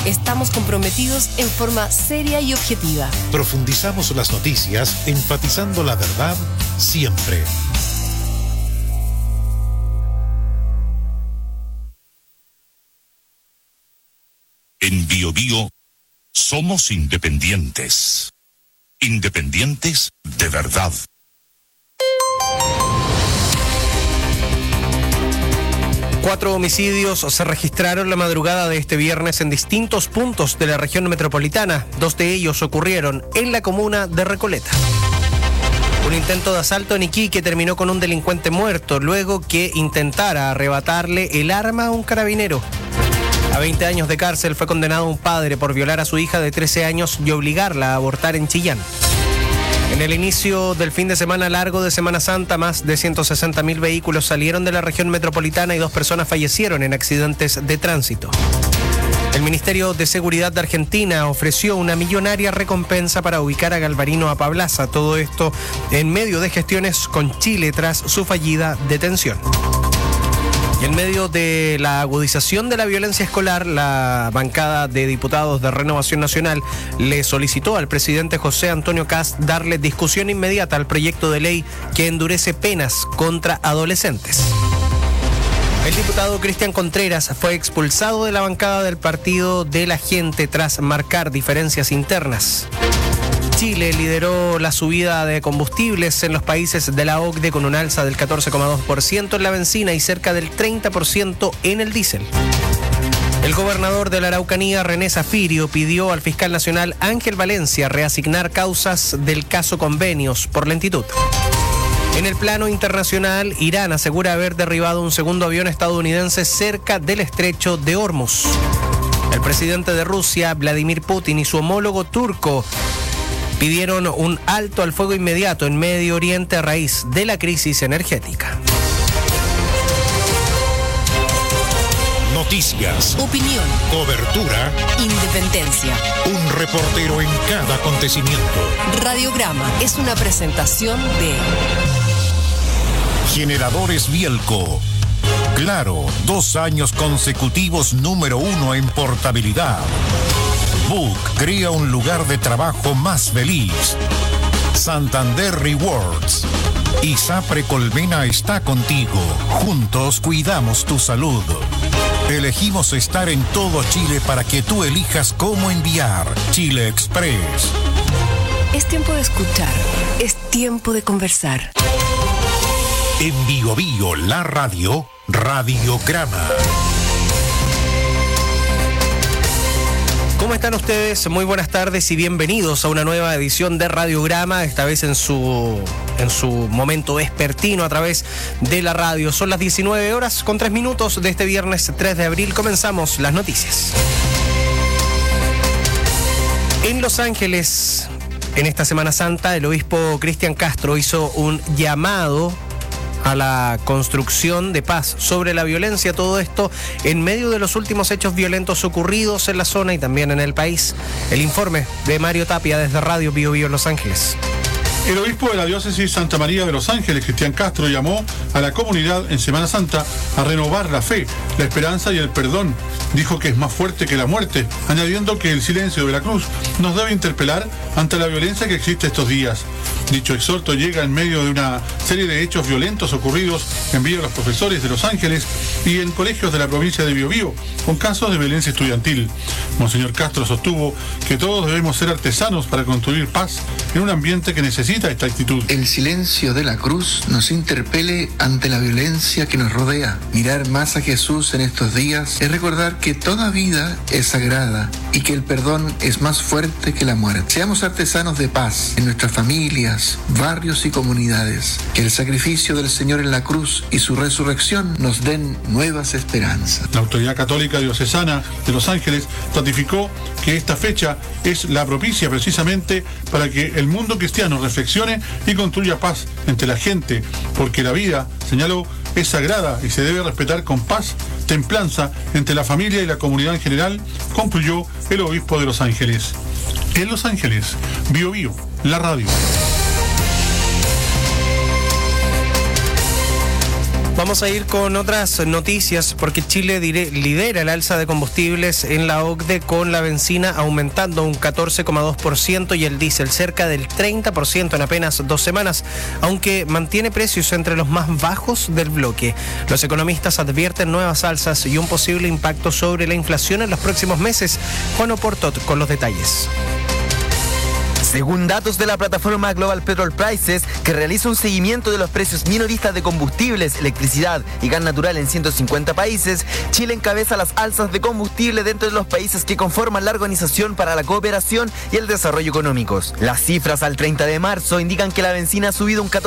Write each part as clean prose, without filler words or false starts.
Estamos comprometidos en forma seria y objetiva. Profundizamos las noticias, enfatizando la verdad siempre. En BioBio somos independientes. Independientes de verdad. Cuatro homicidios se registraron la madrugada de este viernes en distintos puntos de la región metropolitana. 2 de ellos ocurrieron en la comuna de Recoleta. Un intento de asalto en Iquique terminó con un delincuente muerto luego que intentara arrebatarle el arma a un carabinero. A 20 años de cárcel fue condenado un padre por violar a su hija de 13 años y obligarla a abortar en Chillán. En el inicio del fin de semana largo de Semana Santa, más de 160.000 vehículos salieron de la región metropolitana y 2 personas fallecieron en accidentes de tránsito. El Ministerio de Seguridad de Argentina ofreció una millonaria recompensa para ubicar a Galvarino Apablaza. Todo esto en medio de gestiones con Chile tras su fallida detención. Y en medio de la agudización de la violencia escolar, la bancada de diputados de Renovación Nacional le solicitó al presidente José Antonio Kast darle discusión inmediata al proyecto de ley que endurece penas contra adolescentes. El diputado Cristian Contreras fue expulsado de la bancada del Partido de la Gente tras marcar diferencias internas. Chile lideró la subida de combustibles en los países de la OCDE con un alza del 14,2% en la benzina y cerca del 30% en el diésel. El gobernador de la Araucanía, René Zafirio, pidió al fiscal nacional Ángel Valencia reasignar causas del caso Convenios por lentitud. En el plano internacional, Irán asegura haber derribado un segundo avión estadounidense cerca del estrecho de Hormuz. El presidente de Rusia, Vladimir Putin, y su homólogo turco pidieron un alto al fuego inmediato en Medio Oriente a raíz de la crisis energética. Noticias, Opinión, cobertura, independencia. un reportero en cada acontecimiento. Radiograma es una presentación de Generadores Bielco. Claro, 2 años consecutivos número 1 en portabilidad. Book crea un lugar de trabajo más feliz. Santander Rewards. ISAPRE Colmena está contigo. Juntos cuidamos tu salud. Elegimos estar en todo Chile para que tú elijas cómo enviar. Chile Express. Es tiempo de escuchar, es tiempo de conversar. En BioBio, la radio, Radiograma. ¿Cómo están ustedes? Muy buenas tardes y bienvenidos a una nueva edición de Radiograma, esta vez en su momento vespertino a través de la radio. Son las 19 horas con 3 minutos de este viernes 3 de abril. Comenzamos las noticias. En Los Ángeles, en esta Semana Santa, el obispo Cristian Castro hizo un llamado a la construcción de paz sobre la violencia, todo esto en medio de los últimos hechos violentos ocurridos en la zona y también en el país. El informe de Mario Tapia desde Radio BioBio Los Ángeles. El obispo de la diócesis Santa María de Los Ángeles, Cristian Castro, llamó a la comunidad en Semana Santa a renovar la fe, la esperanza y el perdón. Dijo que es más fuerte que la muerte, añadiendo que el silencio de la cruz nos debe interpelar ante la violencia que existe estos días. Dicho exhorto llega en medio de una serie de hechos violentos ocurridos en Villa de los Profesores de Los Ángeles y en colegios de la provincia de Biobío, con casos de violencia estudiantil. Monseñor Castro sostuvo que todos debemos ser artesanos para construir paz en un ambiente que necesita esta actitud. El silencio de la cruz nos interpele ante la violencia que nos rodea. Mirar más a Jesús en estos días es recordar que toda vida es sagrada y que el perdón es más fuerte que la muerte. Seamos artesanos de paz en nuestras familias, barrios y comunidades. Que el sacrificio del Señor en la cruz y su resurrección nos den nuevas esperanzas. La Autoridad Católica Diocesana de Los Ángeles ratificó que esta fecha es la propicia precisamente para que el mundo cristiano reflexione y construya paz entre la gente, porque la vida, señaló, es sagrada y se debe respetar con paz, templanza entre la familia y la comunidad en general, concluyó el obispo de Los Ángeles. En Los Ángeles, BioBio, la radio. Vamos a ir con otras noticias porque Chile lidera el alza de combustibles en la OCDE, con la benzina aumentando un 14,2% y el diésel cerca del 30% en apenas 2 semanas, aunque mantiene precios entre los más bajos del bloque. Los economistas advierten nuevas alzas y un posible impacto sobre la inflación en los próximos meses. Juan Oportot con los detalles. Según datos de la plataforma Global Petrol Prices, que realiza un seguimiento de los precios minoristas de combustibles, electricidad y gas natural en 150 países, Chile encabeza las alzas de combustible dentro de los países que conforman la Organización para la Cooperación y el Desarrollo Económicos. Las cifras al 30 de marzo indican que la benzina ha subido un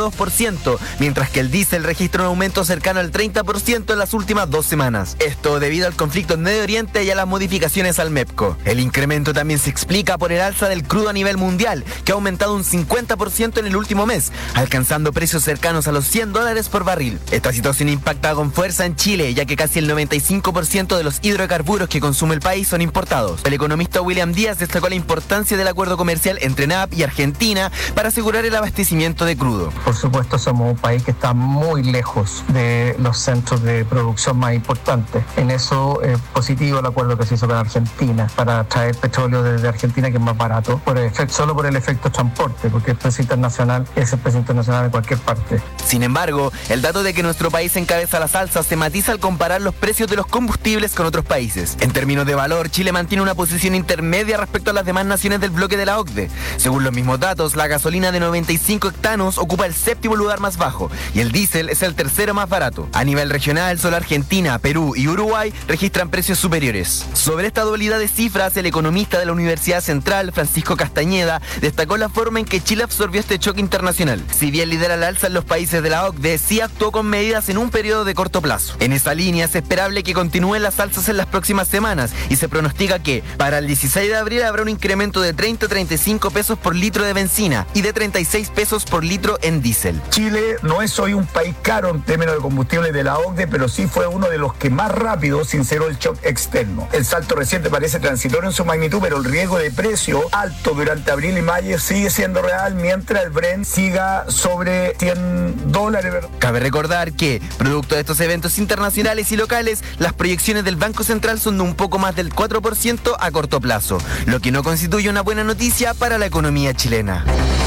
14,2%, mientras que el diésel registra un aumento cercano al 30% en las últimas 2 semanas. Esto debido al conflicto en Medio Oriente y a las modificaciones al MEPCO. El incremento también se explica por el alza del crudo a nivel mundial, que ha aumentado un 50% en el último mes, alcanzando precios cercanos a los $100 por barril. Esta situación impacta con fuerza en Chile, ya que casi el 95% de los hidrocarburos que consume el país son importados. El economista William Díaz destacó la importancia del acuerdo comercial entre NAP y Argentina para asegurar el abastecimiento de crudo. Por supuesto, somos un país que está muy lejos de los centros de producción más importantes. En eso es positivo el acuerdo que se hizo con Argentina para traer petróleo desde Argentina, que es más barato, solo por el efecto transporte, porque el precio internacional es el precio internacional de cualquier parte. Sin embargo, el dato de que nuestro país encabeza las alzas se matiza al comparar los precios de los combustibles con otros países. En términos de valor, Chile mantiene una posición intermedia respecto a las demás naciones del bloque de la OCDE. Según los mismos datos, la gasolina de 95 octanos ocupa el 7º lugar más bajo y el diésel es el 3º más barato. A nivel regional, solo Argentina, Perú y Uruguay registran precios superiores. Sobre esta dualidad de cifras, el economista de la Universidad Central, Francisco Castañeda, destacó la forma en que Chile absorbió este choque internacional. Si bien lidera el alza en los países de la OCDE, sí actuó con medidas en un periodo de corto plazo. En esa línea es esperable que continúen las alzas en las próximas semanas y se pronostica que para el 16 de abril habrá un incremento de 30 a 35 pesos por litro de benzina y de 36 pesos por litro en diésel. Chile no es hoy un país caro en términos de combustible de la OCDE, pero sí fue uno de los que más rápido sinceró el shock externo. El salto reciente parece transitorio en su magnitud, pero el riesgo de precio alto durante abril y mayo sigue siendo real mientras el Brent siga sobre $100. Cabe recordar que, producto de estos eventos internacionales y locales, las proyecciones del Banco Central son de un poco más del 4% a corto plazo, lo que no constituye una buena noticia para la economía chilena.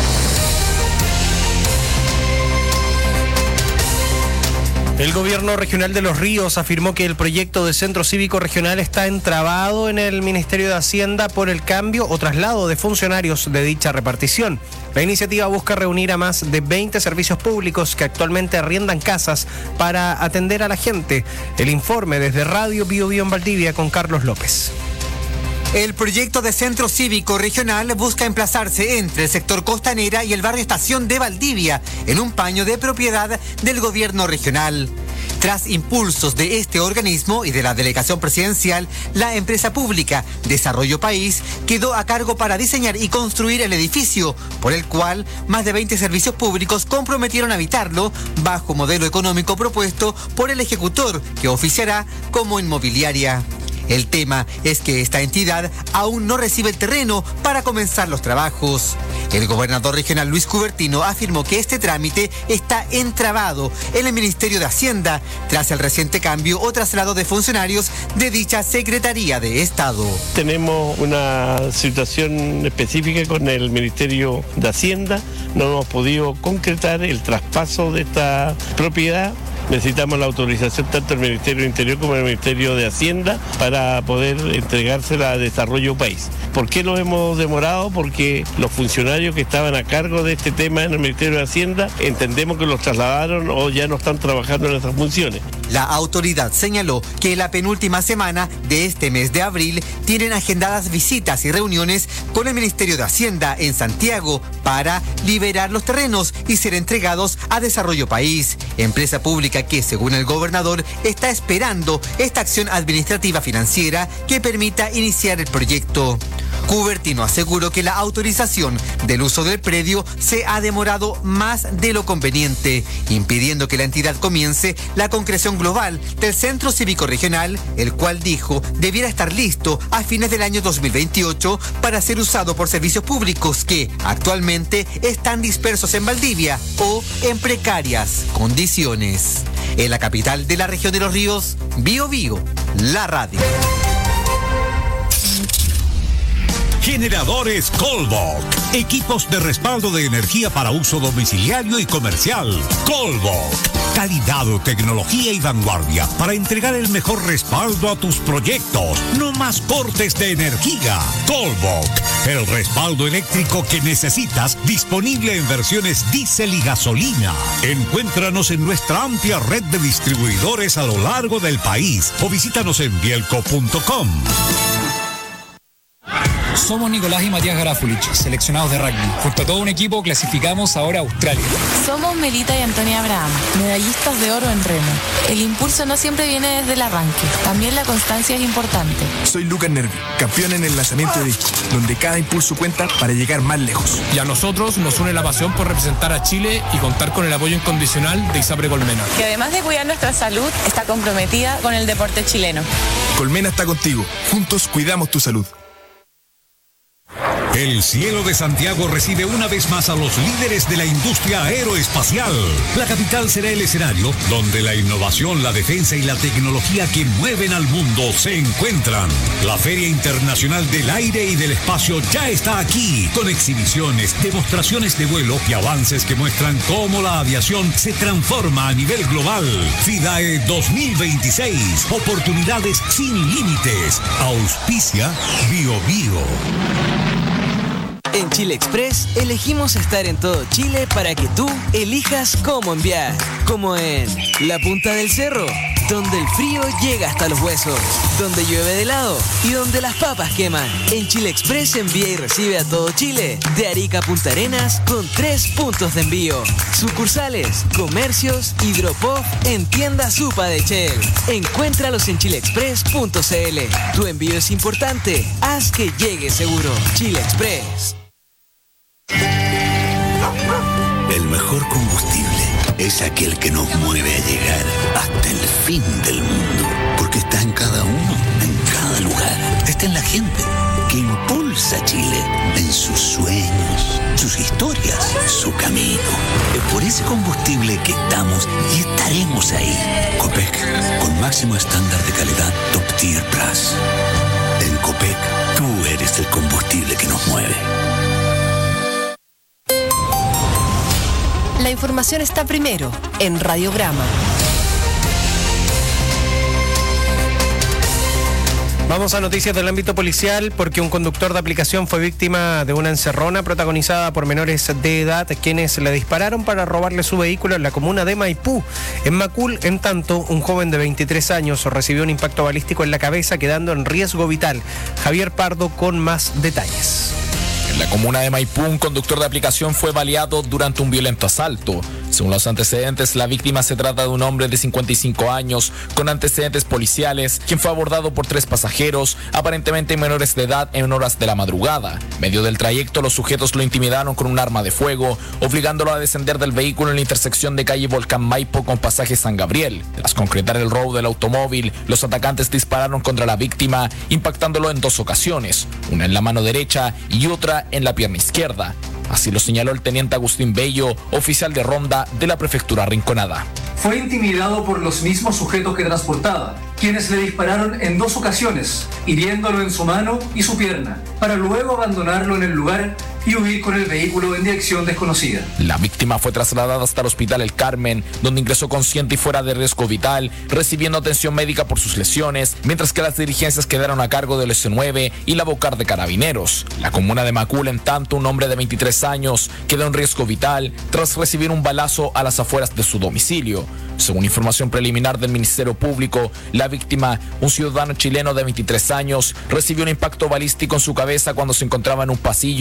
El gobierno regional de Los Ríos afirmó que el proyecto de centro cívico regional está entrabado en el Ministerio de Hacienda por el cambio o traslado de funcionarios de dicha repartición. La iniciativa busca reunir a más de 20 servicios públicos que actualmente arriendan casas para atender a la gente. El informe desde Radio Bio Bio en Valdivia con Carlos López. El proyecto de centro cívico regional busca emplazarse entre el sector Costanera y el barrio Estación de Valdivia, en un paño de propiedad del gobierno regional. Tras impulsos de este organismo y de la delegación presidencial, la empresa pública Desarrollo País quedó a cargo para diseñar y construir el edificio, por el cual más de 20 servicios públicos comprometieron habitarlo bajo modelo económico propuesto por el ejecutor, que oficiará como inmobiliaria. El tema es que esta entidad aún no recibe el terreno para comenzar los trabajos. El gobernador regional Luis Cubertino afirmó que este trámite está entrabado en el Ministerio de Hacienda tras el reciente cambio o traslado de funcionarios de dicha Secretaría de Estado. Tenemos una situación específica con el Ministerio de Hacienda. No hemos podido concretar el traspaso de esta propiedad. Necesitamos la autorización tanto del Ministerio del Interior como del Ministerio de Hacienda para poder entregársela a Desarrollo País. ¿Por qué nos hemos demorado? Porque los funcionarios que estaban a cargo de este tema en el Ministerio de Hacienda entendemos que los trasladaron o ya no están trabajando en esas funciones. La autoridad señaló que la penúltima semana de este mes de abril tienen agendadas visitas y reuniones con el Ministerio de Hacienda en Santiago para liberar los terrenos y ser entregados a Desarrollo País, empresa pública que, según el gobernador, está esperando esta acción administrativa financiera que permita iniciar el proyecto. Cubertino aseguró que la autorización del uso del predio se ha demorado más de lo conveniente, impidiendo que la entidad comience la concreción global del Centro Cívico Regional, el cual dijo debiera estar listo a fines del año 2028 para ser usado por servicios públicos que actualmente están dispersos en Valdivia o en precarias condiciones. En la capital de la región de Los Ríos, Bío Bío, la radio. Generadores Colbok. Equipos de respaldo de energía para uso domiciliario y comercial. Colbok. Calidad, tecnología y vanguardia para entregar el mejor respaldo a tus proyectos. No más cortes de energía. Colbok. El respaldo eléctrico que necesitas, disponible en versiones diésel y gasolina. Encuéntranos en nuestra amplia red de distribuidores a lo largo del país o visítanos en bielco.com. Somos Nicolás y Matías Garafulich, seleccionados de rugby. Junto a todo un equipo clasificamos ahora a Australia. Somos Melita y Antonia Abraham, medallistas de oro en remo. El impulso no siempre viene desde el arranque, también la constancia es importante. Soy Lucas Nervi, campeón en el lanzamiento de disco, donde cada impulso cuenta para llegar más lejos. Y a nosotros nos une la pasión por representar a Chile y contar con el apoyo incondicional de ISAPRE Colmena, que además de cuidar nuestra salud, está comprometida con el deporte chileno. Colmena está contigo, juntos cuidamos tu salud. El cielo de Santiago recibe una vez más a los líderes de la industria aeroespacial. La capital será el escenario donde la innovación, la defensa y la tecnología que mueven al mundo se encuentran. La Feria Internacional del Aire y del Espacio ya está aquí, con exhibiciones, demostraciones de vuelo y avances que muestran cómo la aviación se transforma a nivel global. FIDAE 2026, oportunidades sin límites. Auspicia Bío Bío. En Chile Express elegimos estar en todo Chile para que tú elijas cómo enviar. Como en la punta del cerro, donde el frío llega hasta los huesos, donde llueve de helado y donde las papas queman. En Chile Express envía y recibe a todo Chile, de Arica a Punta Arenas, con 3 puntos de envío. Sucursales, comercios, hidropop en tienda Supa de Shell. Encuéntralos en chileexpress.cl. Tu envío es importante, haz que llegue seguro. Chile Express. El mejor combustible es aquel que nos mueve a llegar hasta el fin del mundo. Porque está en cada uno, en cada lugar. Está en la gente que impulsa a Chile en sus sueños, sus historias, su camino. Es por ese combustible que estamos y estaremos ahí. Copec, con máximo estándar de calidad Top Tier Plus. En Copec, tú eres el combustible que nos mueve. La información está primero en Radiograma. Vamos a noticias del ámbito policial porque un conductor de aplicación fue víctima de una encerrona protagonizada por menores de edad quienes le dispararon para robarle su vehículo en la comuna de Maipú. En Macul, en tanto, un joven de 23 años recibió un impacto balístico en la cabeza quedando en riesgo vital. Javier Pardo con más detalles. En la comuna de Maipú, un conductor de aplicación fue baleado durante un violento asalto. Según los antecedentes, la víctima se trata de un hombre de 55 años con antecedentes policiales, quien fue abordado por 3 pasajeros, aparentemente menores de edad, en horas de la madrugada. En medio del trayecto, los sujetos lo intimidaron con un arma de fuego, obligándolo a descender del vehículo en la intersección de calle Volcán Maipo con pasaje San Gabriel. Tras concretar el robo del automóvil, los atacantes dispararon contra la víctima, impactándolo en 2 ocasiones, una en la mano derecha y otra en la pierna izquierda. Así lo señaló el teniente Agustín Bello, oficial de ronda de la prefectura Rinconada. Fue intimidado por los mismos sujetos que transportaba, quienes le dispararon en 2 ocasiones, hiriéndolo en su mano y su pierna, para luego abandonarlo en el lugar y huir con el vehículo en dirección desconocida. La víctima fue trasladada hasta el Hospital El Carmen, donde ingresó consciente y fuera de riesgo vital, recibiendo atención médica por sus lesiones, mientras que las diligencias quedaron a cargo del S9 y la Bocar de Carabineros. La comuna de Macul, en tanto, un hombre de 23 años quedó en riesgo vital tras recibir un balazo a las afueras de su domicilio. Según información preliminar del Ministerio Público, la víctima, un ciudadano chileno de 23 años, recibió un impacto balístico en su cabeza cuando se encontraba en un pasillo al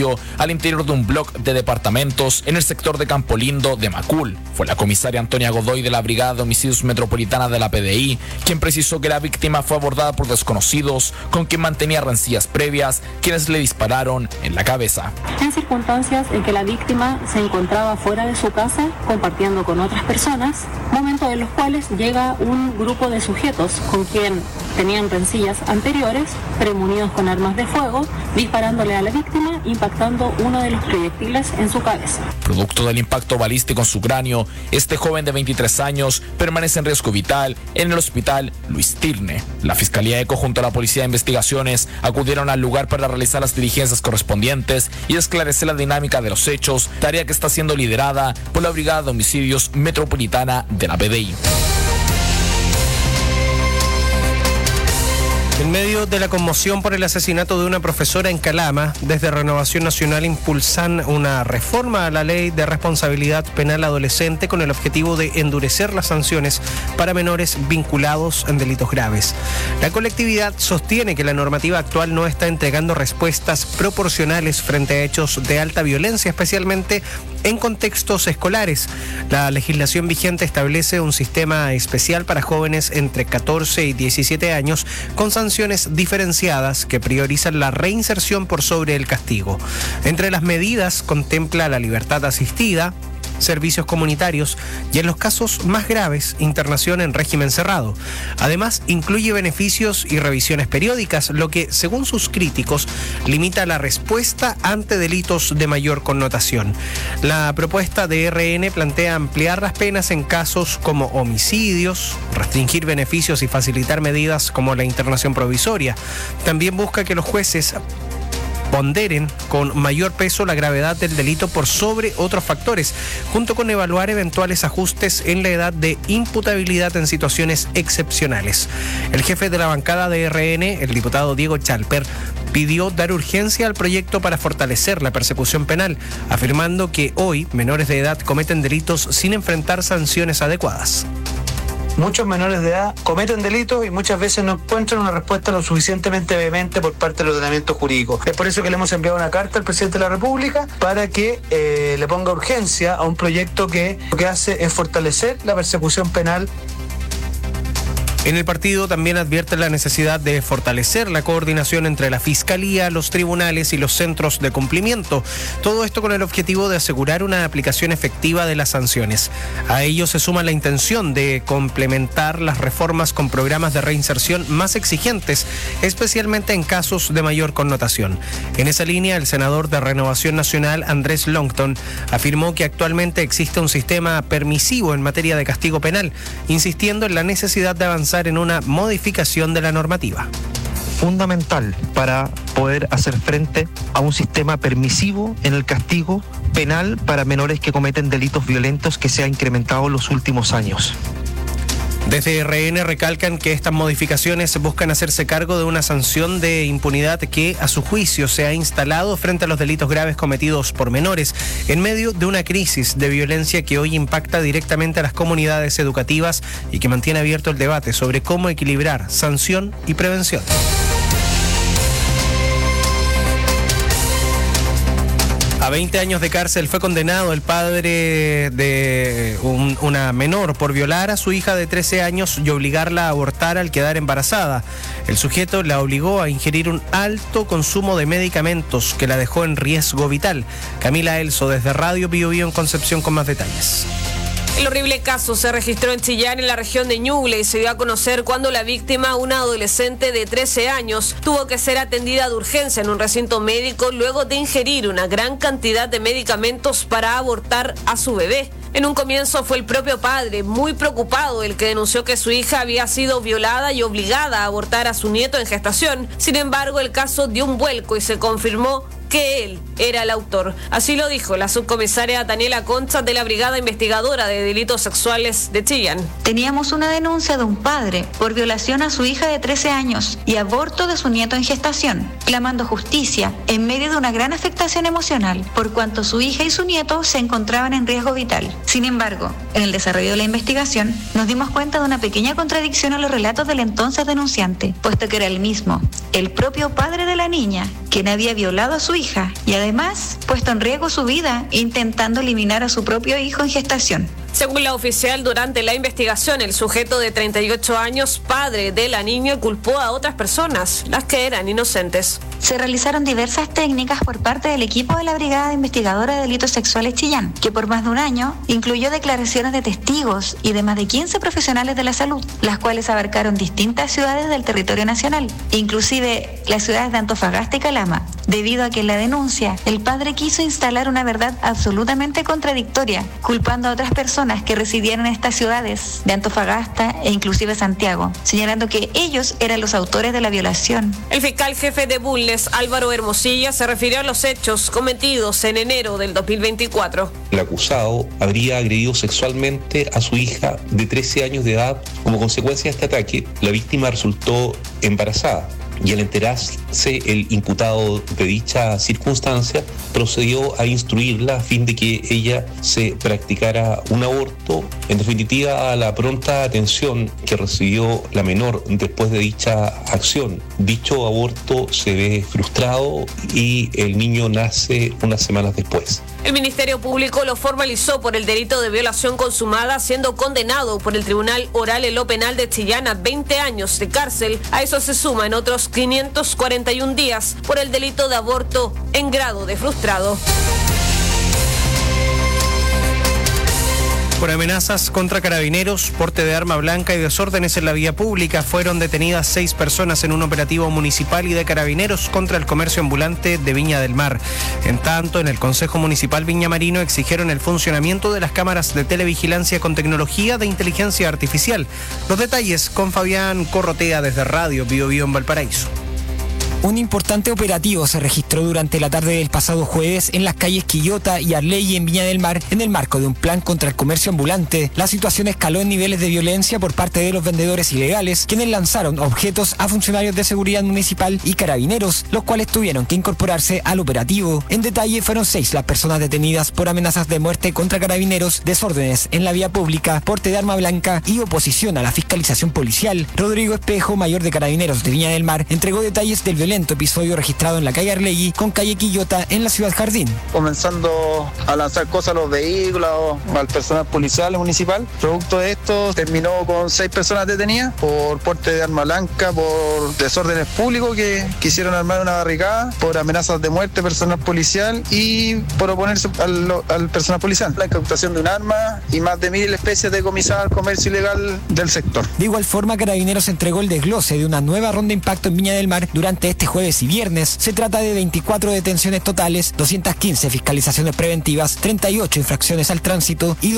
al interior de un bloque de departamentos en el sector de Campo Lindo de Macul. Fue la comisaria Antonia Godoy de la Brigada de Homicidios Metropolitana de la PDI quien precisó que la víctima fue abordada por desconocidos con quien mantenía rencillas previas, quienes le dispararon en la cabeza. En circunstancias en que la víctima se encontraba fuera de su casa compartiendo con otras personas, momentos en los cuales llega un grupo de sujetos con quien tenían rencillas anteriores, premunidos con armas de fuego, disparándole a la víctima, impactando uno de los proyectiles en su cabeza. Producto del impacto balístico en su cráneo, este joven de 23 años permanece en riesgo vital en el hospital Luis Tirne. La Fiscalía ECO junto a la Policía de Investigaciones acudieron al lugar para realizar las diligencias correspondientes y esclarecer la dinámica de los hechos, tarea que está siendo liderada por la Brigada de Homicidios Metropolitana de la PDI. En medio de la conmoción por el asesinato de una profesora en Calama, desde Renovación Nacional impulsan una reforma a la Ley de Responsabilidad Penal Adolescente con el objetivo de endurecer las sanciones para menores vinculados en delitos graves. La colectividad sostiene que la normativa actual no está entregando respuestas proporcionales frente a hechos de alta violencia, especialmente en contextos escolares. La legislación vigente establece un sistema especial para jóvenes entre 14 y 17 años con sanciones diferenciadas que priorizan la reinserción por sobre el castigo. Entre las medidas contempla la libertad asistida, servicios comunitarios y en los casos más graves, internación en régimen cerrado. Además, incluye beneficios y revisiones periódicas, lo que, según sus críticos, limita la respuesta ante delitos de mayor connotación. La propuesta de RN plantea ampliar las penas en casos como homicidios, restringir beneficios y facilitar medidas como la internación provisoria. También busca que los jueces ponderen con mayor peso la gravedad del delito por sobre otros factores, junto con evaluar eventuales ajustes en la edad de imputabilidad en situaciones excepcionales. El jefe de la bancada de RN, el diputado Diego Chalper, pidió dar urgencia al proyecto para fortalecer la persecución penal, afirmando que hoy menores de edad cometen delitos sin enfrentar sanciones adecuadas. Muchos menores de edad cometen delitos y muchas veces no encuentran una respuesta lo suficientemente vehemente por parte del ordenamiento jurídico. Es por eso que le hemos enviado una carta al presidente de la República para que le ponga urgencia a un proyecto que lo que hace es fortalecer la persecución penal. En el partido también advierte la necesidad de fortalecer la coordinación entre la Fiscalía, los tribunales y los centros de cumplimiento. Todo esto con el objetivo de asegurar una aplicación efectiva de las sanciones. A ello se suma la intención de complementar las reformas con programas de reinserción más exigentes, especialmente en casos de mayor connotación. En esa línea, el senador de Renovación Nacional, Andrés Longton, afirmó que actualmente existe un sistema permisivo en materia de castigo penal, insistiendo en la necesidad de avanzar en una modificación de la normativa. Fundamental para poder hacer frente a un sistema permisivo en el castigo penal para menores que cometen delitos violentos que se ha incrementado en los últimos años. Desde RN recalcan que estas modificaciones buscan hacerse cargo de una sanción de impunidad que, a su juicio, se ha instalado frente a los delitos graves cometidos por menores, en medio de una crisis de violencia que hoy impacta directamente a las comunidades educativas y que mantiene abierto el debate sobre cómo equilibrar sanción y prevención. A 20 años de cárcel fue condenado el padre de una menor por violar a su hija de 13 años y obligarla a abortar al quedar embarazada. El sujeto la obligó a ingerir un alto consumo de medicamentos que la dejó en riesgo vital. Camila Elso, desde Radio Bio Bio en Concepción, con más detalles. El horrible caso se registró en Chillán, en la región de Ñuble, y se dio a conocer cuando la víctima, una adolescente de 13 años, tuvo que ser atendida de urgencia en un recinto médico luego de ingerir una gran cantidad de medicamentos para abortar a su bebé. En un comienzo fue el propio padre, muy preocupado, el que denunció que su hija había sido violada y obligada a abortar a su nieto en gestación. Sin embargo, el caso dio un vuelco y se confirmó que él era el autor. Así lo dijo la subcomisaria Daniela Concha de la Brigada Investigadora de Delitos Sexuales de Chillán. Teníamos una denuncia de un padre por violación a su hija de 13 años y aborto de su nieto en gestación, clamando justicia en medio de una gran afectación emocional por cuanto su hija y su nieto se encontraban en riesgo vital. Sin embargo, en el desarrollo de la investigación nos dimos cuenta de una pequeña contradicción en los relatos del entonces denunciante, puesto que era el mismo, el propio padre de la niña, quien había violado a su hija y además puesto en riesgo su vida intentando eliminar a su propio hijo en gestación. Según la oficial, durante la investigación, el sujeto de 38 años, padre de la niña, culpó a otras personas, las que eran inocentes. Se realizaron diversas técnicas por parte del equipo de la Brigada Investigadora de Delitos Sexuales Chillán, que por más de un año incluyó declaraciones de testigos y de más de 15 profesionales de la salud, las cuales abarcaron distintas ciudades del territorio nacional, inclusive las ciudades de Antofagasta y Calama, debido a que en la denuncia el padre quiso instalar una verdad absolutamente contradictoria, culpando a otras personas que residían en estas ciudades de Antofagasta e inclusive Santiago, señalando que ellos eran los autores de la violación. El fiscal jefe de Bulnes, Álvaro Hermosilla, se refirió a los hechos cometidos en enero del 2024. El acusado habría agredido sexualmente a su hija de 13 años de edad. Como consecuencia de este ataque, la víctima resultó embarazada. Y al enterarse el imputado de dicha circunstancia, procedió a instruirla a fin de que ella se practicara un aborto. En definitiva, a la pronta atención que recibió la menor después de dicha acción, dicho aborto se ve frustrado y el niño nace unas semanas después. El Ministerio Público lo formalizó por el delito de violación consumada, siendo condenado por el Tribunal Oral en lo Penal de Chillán a 20 años de cárcel. A eso se suman otros 541 días por el delito de aborto en grado de frustrado. Por amenazas contra carabineros, porte de arma blanca y desórdenes en la vía pública, fueron detenidas 6 personas en un operativo municipal y de carabineros contra el comercio ambulante de Viña del Mar. En tanto, en el Consejo Municipal Viña Marino exigieron el funcionamiento de las cámaras de televigilancia con tecnología de inteligencia artificial. Los detalles con Fabián Corrotea desde Radio Bio Bio en Valparaíso. Un importante operativo se registró durante la tarde del pasado jueves en las calles Quillota y Arley en Viña del Mar en el marco de un plan contra el comercio ambulante. La situación escaló en niveles de violencia por parte de los vendedores ilegales, quienes lanzaron objetos a funcionarios de seguridad municipal y carabineros, los cuales tuvieron que incorporarse al operativo. En detalle, fueron 6 las personas detenidas por amenazas de muerte contra carabineros, desórdenes en la vía pública, porte de arma blanca y oposición a la fiscalización policial. Rodrigo Espejo, mayor de Carabineros de Viña del Mar, entregó detalles del violento episodio registrado en la calle Arlegui con calle Quillota en la ciudad Jardín. Comenzando a lanzar cosas a los vehículos, al personal policial municipal. Producto de esto terminó con 6 personas detenidas por porte de arma blanca, por desórdenes públicos que quisieron armar una barricada, por amenazas de muerte personal policial y por oponerse al personal policial. La incautación de un arma y más de 1.000 especies decomisadas al comercio ilegal del sector. De igual forma, Carabineros entregó el desglose de una nueva ronda de impacto en Viña del Mar durante este jueves y viernes. Se trata de 24 detenciones totales, 215 fiscalizaciones preventivas, 38 infracciones al tránsito y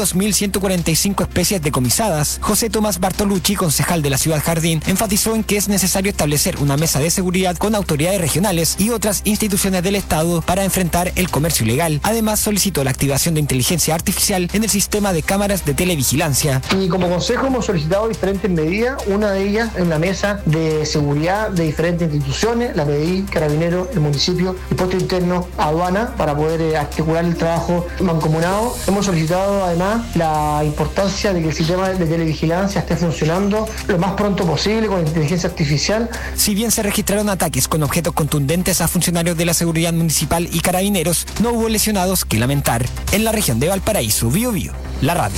2.145 especies decomisadas. José Tomás Bartolucci, concejal de la ciudad Jardín, enfatizó en que es necesario establecer una mesa de seguridad con autoridades regionales y otras instituciones del Estado para enfrentar el comercio ilegal. Además, solicitó la activación de inteligencia artificial en el sistema de cámaras de televigilancia. Y como consejo hemos solicitado diferentes medidas, una de ellas en la mesa de seguridad de diferentes instituciones, la PDI, Carabineros, el municipio, Impuesto Interno, aduana, para poder articular el trabajo mancomunado. Hemos solicitado además la importancia de que el sistema de televigilancia esté funcionando lo más pronto posible con inteligencia artificial. Si bien se registraron ataques con objetos contundentes a funcionarios de la seguridad municipal y carabineros, no hubo lesionados que lamentar. En la región de Valparaíso, Bio Bio, la radio.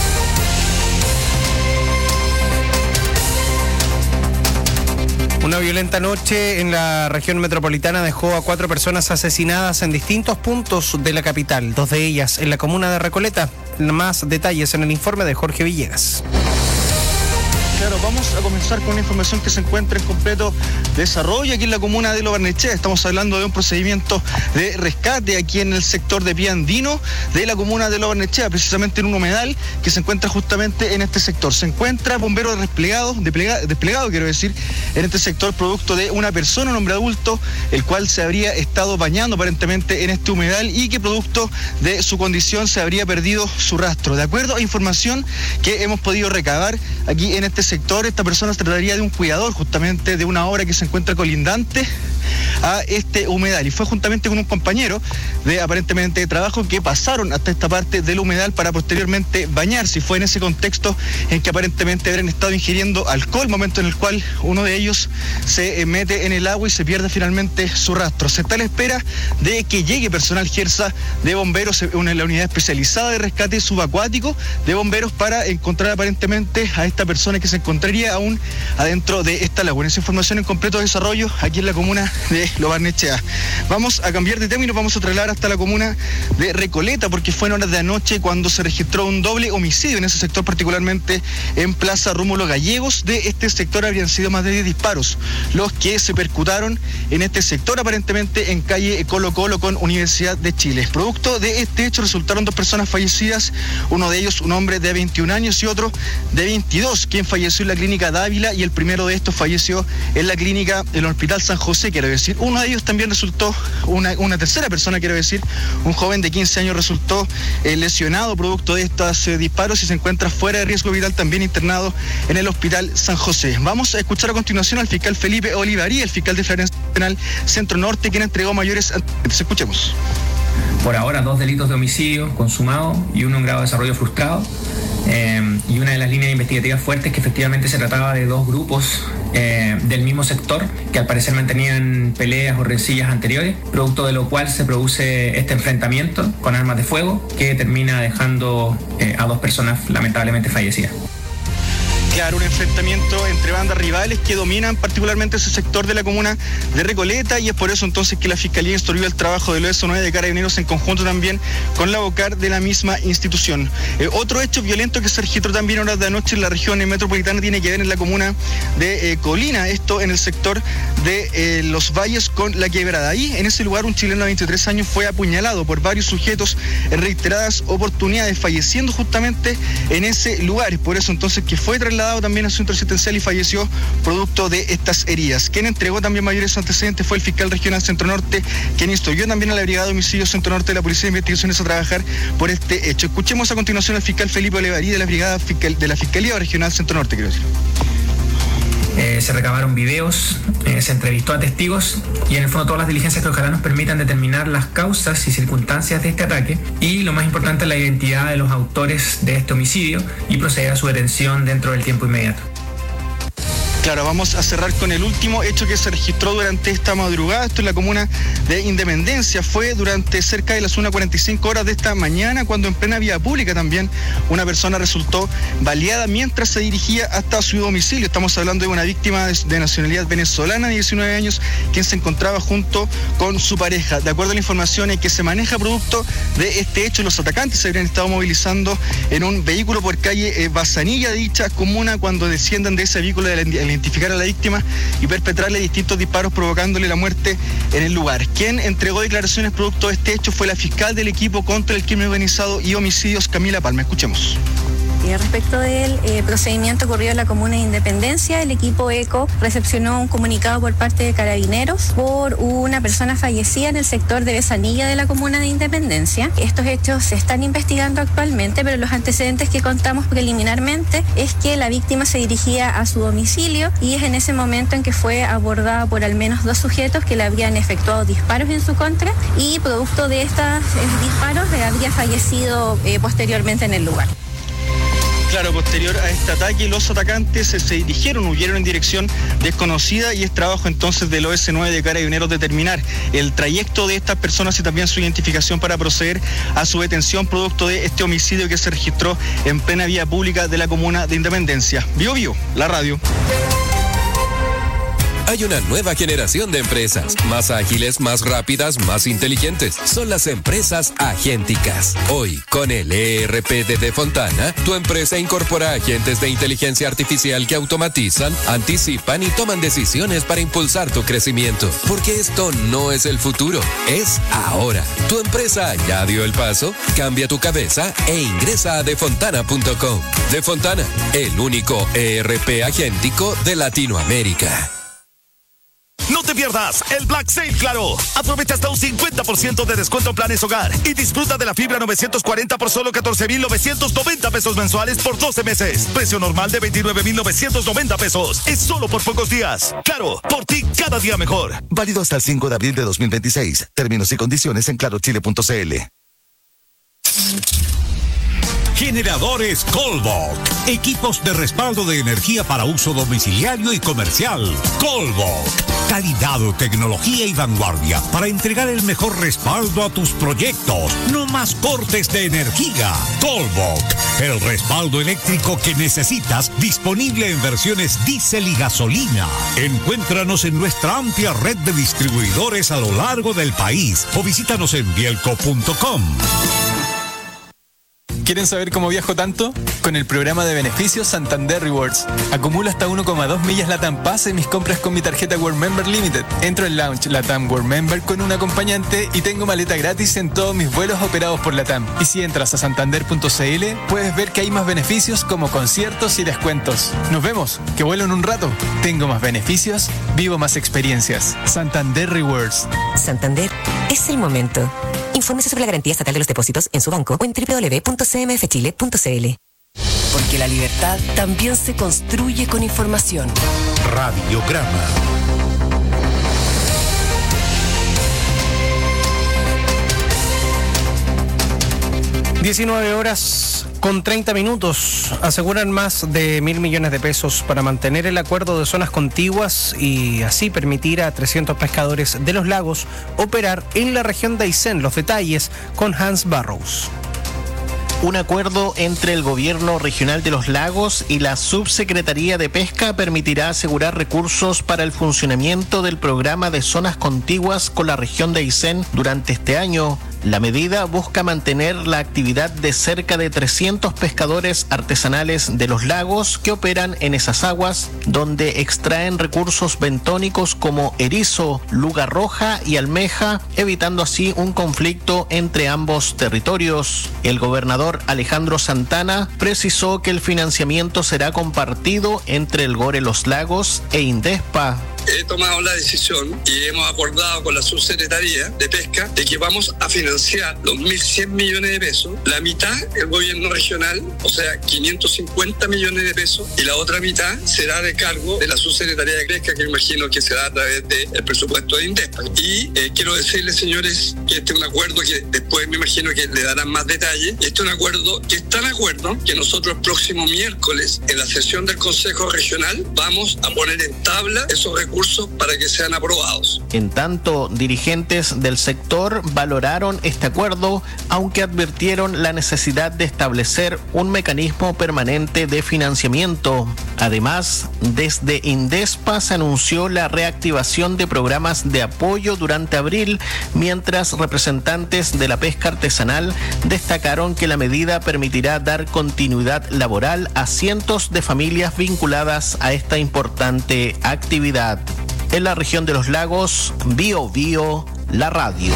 Una violenta noche en la región metropolitana dejó a 4 personas asesinadas en distintos puntos de la capital, 2 de ellas en la comuna de Recoleta. Más detalles en el informe de Jorge Villegas. Claro, vamos a comenzar con una información que se encuentra en completo desarrollo aquí en la comuna de Lo Barnechea. Estamos hablando de un procedimiento de rescate aquí en el sector de Pie Andino de la comuna de Lo Barnechea, precisamente en un humedal que se encuentra justamente en este sector. Se encuentra bomberos desplegado, quiero decir, en este sector, producto de una persona, un hombre adulto, el cual se habría estado bañando aparentemente en este humedal y que producto de su condición se habría perdido su rastro. De acuerdo a información que hemos podido recabar aquí en este sector, esta persona se trataría de un cuidador justamente de una obra que se encuentra colindante a este humedal, y fue juntamente con un compañero de aparentemente de trabajo que pasaron hasta esta parte del humedal para posteriormente bañarse, y fue en ese contexto en que aparentemente habrían estado ingiriendo alcohol, momento en el cual uno de ellos se mete en el agua y se pierde finalmente su rastro. Se está a la espera de que llegue personal GERSA de bomberos, la unidad especializada de rescate subacuático de bomberos, para encontrar aparentemente a esta persona que se encontraría aún adentro de esta laguna. Esa información en completo desarrollo aquí en la comuna de Lo Barnechea. Vamos a cambiar de tema y nos vamos a trasladar hasta la comuna de Recoleta, porque fue en horas de anoche cuando se registró un doble homicidio en ese sector, particularmente en Plaza Rómulo Gallegos. De este sector habrían sido más de 10 disparos los que se percutaron en este sector, aparentemente en calle Colo Colo con Universidad de Chile. Producto de este hecho resultaron 2 personas fallecidas, uno de ellos un hombre de 21 años y otro de 22, quien falleció en la clínica Dávila, y el primero de estos falleció en la clínica del Hospital San José, quiero decir. Uno de ellos también resultó, una tercera persona, quiero decir, un joven de 15 años resultó lesionado producto de estos disparos y se encuentra fuera de riesgo vital, también internado en el Hospital San José. Vamos a escuchar a continuación al fiscal Felipe Olivarí, el fiscal de Florencio Penal Centro Norte, quien entregó mayores antecedentes. Escuchemos. Por ahora 2 delitos de homicidio consumado y uno en grado de desarrollo frustrado. Y una de las líneas investigativas fuertes que efectivamente se trataba de 2 grupos del mismo sector que al parecer mantenían peleas o rencillas anteriores, producto de lo cual se produce este enfrentamiento con armas de fuego que termina dejando a 2 personas lamentablemente fallecidas. Claro, un enfrentamiento entre bandas rivales que dominan particularmente ese sector de la comuna de Recoleta, y es por eso entonces que la Fiscalía instruyó el trabajo del OS9 de Carabineros en conjunto también con la vocal de la misma institución. Otro hecho violento que se registró también horas de anoche en la región metropolitana tiene que ver en la comuna de Colina, esto en el sector de Los Valles con La Quebrada. Ahí, en ese lugar, un chileno de 23 años fue apuñalado por varios sujetos en reiteradas oportunidades, falleciendo justamente en ese lugar. Por eso entonces que fue trasladado también a su centro asistencial y falleció producto de estas heridas. Quien entregó también mayores antecedentes fue el fiscal regional Centro Norte, quien instruyó también a la Brigada de Homicidios Centro Norte de la Policía de Investigaciones a trabajar por este hecho. Escuchemos a continuación al fiscal Felipe Olivarí de la Brigada de la Fiscalía Regional Centro Norte, quiero decir. Se recabaron videos, se entrevistó a testigos y en el fondo todas las diligencias que ojalá nos permitan determinar las causas y circunstancias de este ataque, y lo más importante, la identidad de los autores de este homicidio, y proceder a su detención dentro del tiempo inmediato. Claro, vamos a cerrar con el último hecho que se registró durante esta madrugada. Esto en la comuna de Independencia. Fue durante cerca de las 1:45 horas de esta mañana, cuando en plena vía pública también una persona resultó baleada mientras se dirigía hasta su domicilio. Estamos hablando de una víctima de nacionalidad venezolana de 19 años, quien se encontraba junto con su pareja. De acuerdo a la información en que se maneja producto de este hecho, los atacantes se habrían estado movilizando en un vehículo por calle Bazanilla de dicha comuna cuando desciendan de ese vehículo de identificar a la víctima y perpetrarle distintos disparos provocándole la muerte en el lugar. Quien entregó declaraciones producto de este hecho fue la fiscal del equipo contra el crimen organizado y homicidios, Camila Palma. Escuchemos. Respecto del procedimiento ocurrido en la comuna de Independencia, el equipo ECO recepcionó un comunicado por parte de Carabineros por una persona fallecida en el sector de Besanilla de la comuna de Independencia. Estos hechos se están investigando actualmente, pero los antecedentes que contamos preliminarmente es que la víctima se dirigía a su domicilio y es en ese momento en que fue abordada por al menos 2 sujetos que le habían efectuado disparos en su contra, y producto de estos disparos habría fallecido posteriormente en el lugar. Claro, posterior a este ataque, los atacantes huyeron en dirección desconocida, y es trabajo entonces del OS9 de Carabineros determinar el trayecto de estas personas y también su identificación para proceder a su detención producto de este homicidio que se registró en plena vía pública de la comuna de Independencia. Bio, la radio. Hay una nueva generación de empresas, más ágiles, más rápidas, más inteligentes. Son las empresas agénticas. Hoy, con el ERP de Defontana, tu empresa incorpora agentes de inteligencia artificial que automatizan, anticipan y toman decisiones para impulsar tu crecimiento. Porque esto no es el futuro, es ahora. ¿Tu empresa ya dio el paso? Cambia tu cabeza e ingresa a defontana.com. Defontana, el único ERP agéntico de Latinoamérica. No te te pierdas el Black Sale Claro. Aprovecha hasta un 50% de descuento en planes hogar y disfruta de la fibra 940 por solo 14,990 pesos mensuales por 12 meses. Precio normal de 29,990 pesos. Es solo por pocos días. Claro, por ti cada día mejor. Válido hasta el 5 de abril de 2026. Términos y condiciones en clarochile.cl. Generadores Colbok. Equipos de respaldo de energía para uso domiciliario y comercial. Colbok. Calidad, tecnología y vanguardia para entregar el mejor respaldo a tus proyectos. No más cortes de energía. Colbok. El respaldo eléctrico que necesitas, disponible en versiones diésel y gasolina. Encuéntranos en nuestra amplia red de distribuidores a lo largo del país o visítanos en bielco.com. ¿Quieren saber cómo viajo tanto? Con el programa de beneficios Santander Rewards. Acumulo hasta 1,2 millas LATAM Pass en mis compras con mi tarjeta World Member Limited. Entro en Lounge LATAM World Member con un acompañante y tengo maleta gratis en todos mis vuelos operados por LATAM. Y si entras a santander.cl, puedes ver que hay más beneficios como conciertos y descuentos. Nos vemos, que vuelo en un rato. Tengo más beneficios, vivo más experiencias. Santander Rewards. Santander es el momento. Infórmese sobre la garantía estatal de los depósitos en su banco o en www.cmfchile.cl. Porque la libertad también se construye con información. Radiograma. (19:30) aseguran más de 1.000 millones de pesos para mantener el acuerdo de zonas contiguas y así permitir a 300 pescadores de los lagos operar en la región de Aysén. Los detalles con Hans Barrows. Un acuerdo entre el Gobierno Regional de los Lagos y la Subsecretaría de Pesca permitirá asegurar recursos para el funcionamiento del programa de zonas contiguas con la región de Aysén durante este año. La medida busca mantener la actividad de cerca de 300 pescadores artesanales de los lagos que operan en esas aguas, donde extraen recursos bentónicos como erizo, luga roja y almeja, evitando así un conflicto entre ambos territorios. El gobernador Alejandro Santana precisó que el financiamiento será compartido entre el GORE Los Lagos e INDESPA. He tomado la decisión y hemos acordado con la Subsecretaría de Pesca de que vamos a financiar los 1.100 millones de pesos, la mitad el gobierno regional, o sea 550 millones de pesos, y la otra mitad será de cargo de la Subsecretaría de Pesca, que imagino que será a través del presupuesto de INDESPA. Y quiero decirles, señores, que este es un acuerdo que después me imagino que le darán más detalles. Este es un acuerdo que es tan acuerdo que nosotros el próximo miércoles en la sesión del Consejo Regional vamos a poner en tabla esos recursos para que sean aprobados. En tanto, dirigentes del sector valoraron este acuerdo, aunque advirtieron la necesidad de establecer un mecanismo permanente de financiamiento. Además, desde INDESPA se anunció la reactivación de programas de apoyo durante abril, mientras representantes de la pesca artesanal destacaron que la medida permitirá dar continuidad laboral a cientos de familias vinculadas a esta importante actividad. En la región de los lagos, Bio Bio, la radio.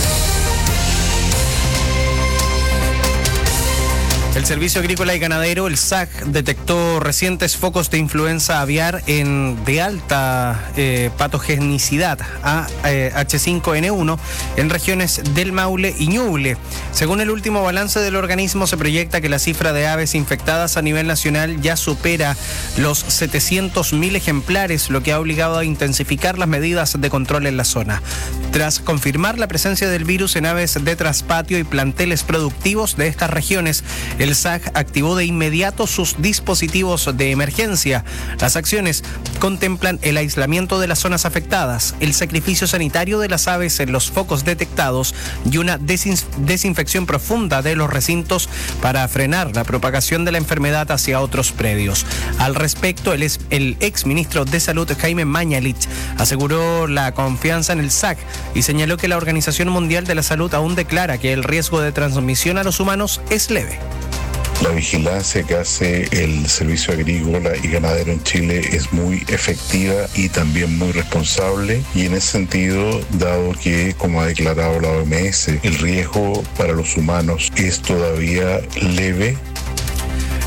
El Servicio Agrícola y Ganadero, el SAG, detectó recientes focos de influenza aviar de alta patogenicidad H5N1 en regiones del Maule y Ñuble. Según el último balance del organismo, se proyecta que la cifra de aves infectadas a nivel nacional ya supera los 700.000 ejemplares, lo que ha obligado a intensificar las medidas de control en la zona. Tras confirmar la presencia del virus en aves de traspatio y planteles productivos de estas regiones, el SAG activó de inmediato sus dispositivos de emergencia. Las acciones contemplan el aislamiento de las zonas afectadas, el sacrificio sanitario de las aves en los focos detectados y una desinfección profunda de los recintos para frenar la propagación de la enfermedad hacia otros predios. Al respecto, el exministro de Salud, Jaime Mañalich, aseguró la confianza en el SAG y señaló que la Organización Mundial de la Salud aún declara que el riesgo de transmisión a los humanos es leve. La vigilancia que hace el Servicio Agrícola y Ganadero en Chile es muy efectiva y también muy responsable, y en ese sentido, dado que, como ha declarado la OMS, el riesgo para los humanos es todavía leve.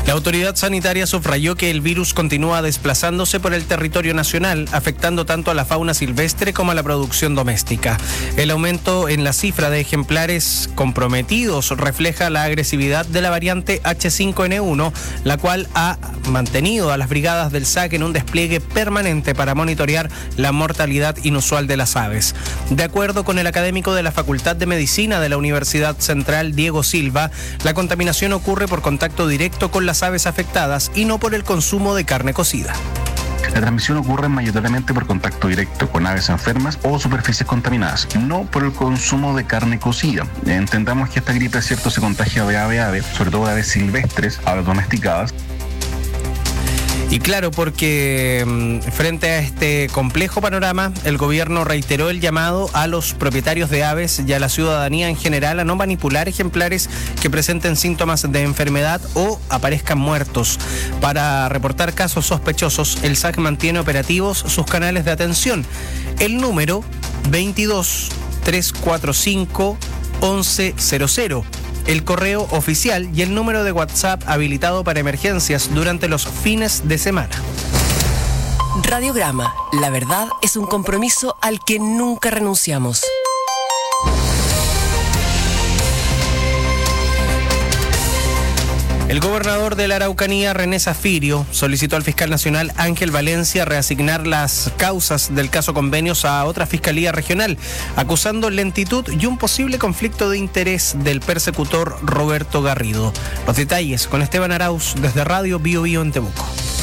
La autoridad sanitaria subrayó que el virus continúa desplazándose por el territorio nacional, afectando tanto a la fauna silvestre como a la producción doméstica. El aumento en la cifra de ejemplares comprometidos refleja la agresividad de la variante H5N1, la cual ha mantenido a las brigadas del SAC en un despliegue permanente para monitorear la mortalidad inusual de las aves. De acuerdo con el académico de la Facultad de Medicina de la Universidad Central, Diego Silva, la contaminación ocurre por contacto directo con las aves afectadas y no por el consumo de carne cocida. La transmisión ocurre mayoritariamente por contacto directo con aves enfermas o superficies contaminadas, no por el consumo de carne cocida. Entendamos que esta gripe, cierto, se contagia de ave a ave, sobre todo de aves silvestres, aves domesticadas. Y claro, porque frente a este complejo panorama, el gobierno reiteró el llamado a los propietarios de aves y a la ciudadanía en general a no manipular ejemplares que presenten síntomas de enfermedad o aparezcan muertos. Para reportar casos sospechosos, el SAC mantiene operativos sus canales de atención. El número 22 345 1100. El correo oficial y el número de WhatsApp habilitado para emergencias durante los fines de semana. Radiograma. La verdad es un compromiso al que nunca renunciamos. El gobernador de la Araucanía, René Zafirio, solicitó al fiscal nacional Ángel Valencia reasignar las causas del caso Convenios a otra fiscalía regional, acusando lentitud y un posible conflicto de interés del persecutor Roberto Garrido. Los detalles con Esteban Arauz desde Radio Bio Bio en Temuco.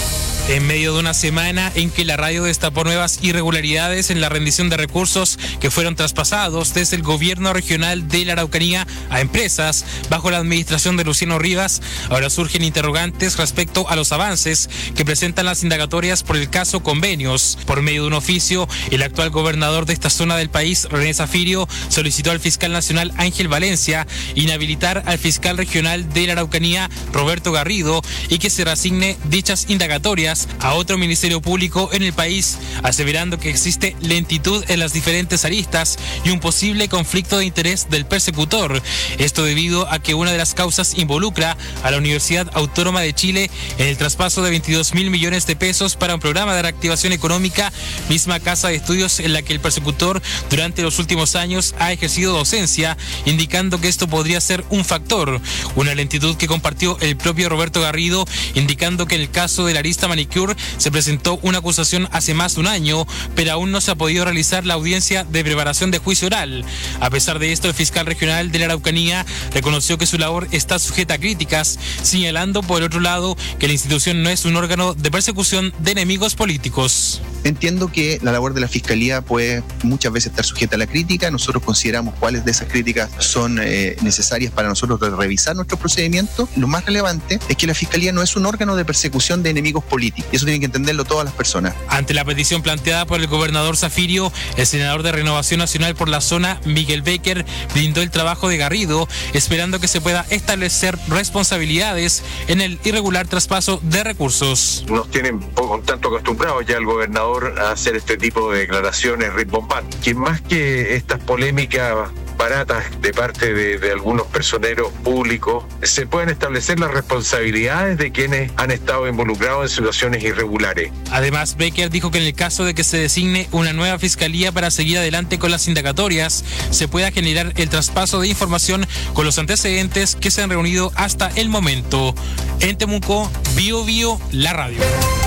En medio de una semana en que la radio destapó nuevas irregularidades en la rendición de recursos que fueron traspasados desde el gobierno regional de la Araucanía a empresas bajo la administración de Luciano Rivas, ahora surgen interrogantes respecto a los avances que presentan las indagatorias por el caso Convenios. Por medio de un oficio, el actual gobernador de esta zona del país, René Zafirio, solicitó al fiscal nacional Ángel Valencia inhabilitar al fiscal regional de la Araucanía, Roberto Garrido, y que se reasigne dichas indagatorias a otro ministerio público en el país, aseverando que existe lentitud en las diferentes aristas y un posible conflicto de interés del persecutor. Esto debido a que una de las causas involucra a la Universidad Autónoma de Chile en el traspaso de 22.000 millones de pesos para un programa de reactivación económica, misma casa de estudios en la que el persecutor durante los últimos años ha ejercido docencia, indicando que esto podría ser un factor. Una lentitud que compartió el propio Roberto Garrido, indicando que en el caso de la arista Manicure se presentó una acusación hace más de un año, pero aún no se ha podido realizar la audiencia de preparación de juicio oral. A pesar de esto, el fiscal regional de la Araucanía reconoció que su labor está sujeta a críticas, señalando por el otro lado que la institución no es un órgano de persecución de enemigos políticos. Entiendo que la labor de la Fiscalía puede muchas veces estar sujeta a la crítica. Nosotros consideramos cuáles de esas críticas son necesarias para nosotros revisar nuestro procedimiento. Lo más relevante es que la Fiscalía no es un órgano de persecución de enemigos políticos. Y eso tienen que entenderlo todas las personas. Ante la petición planteada por el gobernador Zafirio, el senador de Renovación Nacional por la zona, Miguel Becker, blindó el trabajo de Garrido, esperando que se pueda establecer responsabilidades en el irregular traspaso de recursos. Nos tienen un tanto acostumbrados ya el gobernador a hacer este tipo de declaraciones rimbombantes, que más que estas polémicas baratas de parte de algunos personeros públicos, se pueden establecer las responsabilidades de quienes han estado involucrados en situaciones irregulares. Además, Becker dijo que en el caso de que se designe una nueva fiscalía para seguir adelante con las indagatorias, se pueda generar el traspaso de información con los antecedentes que se han reunido hasta el momento. En Temuco, Bio Bio, la radio.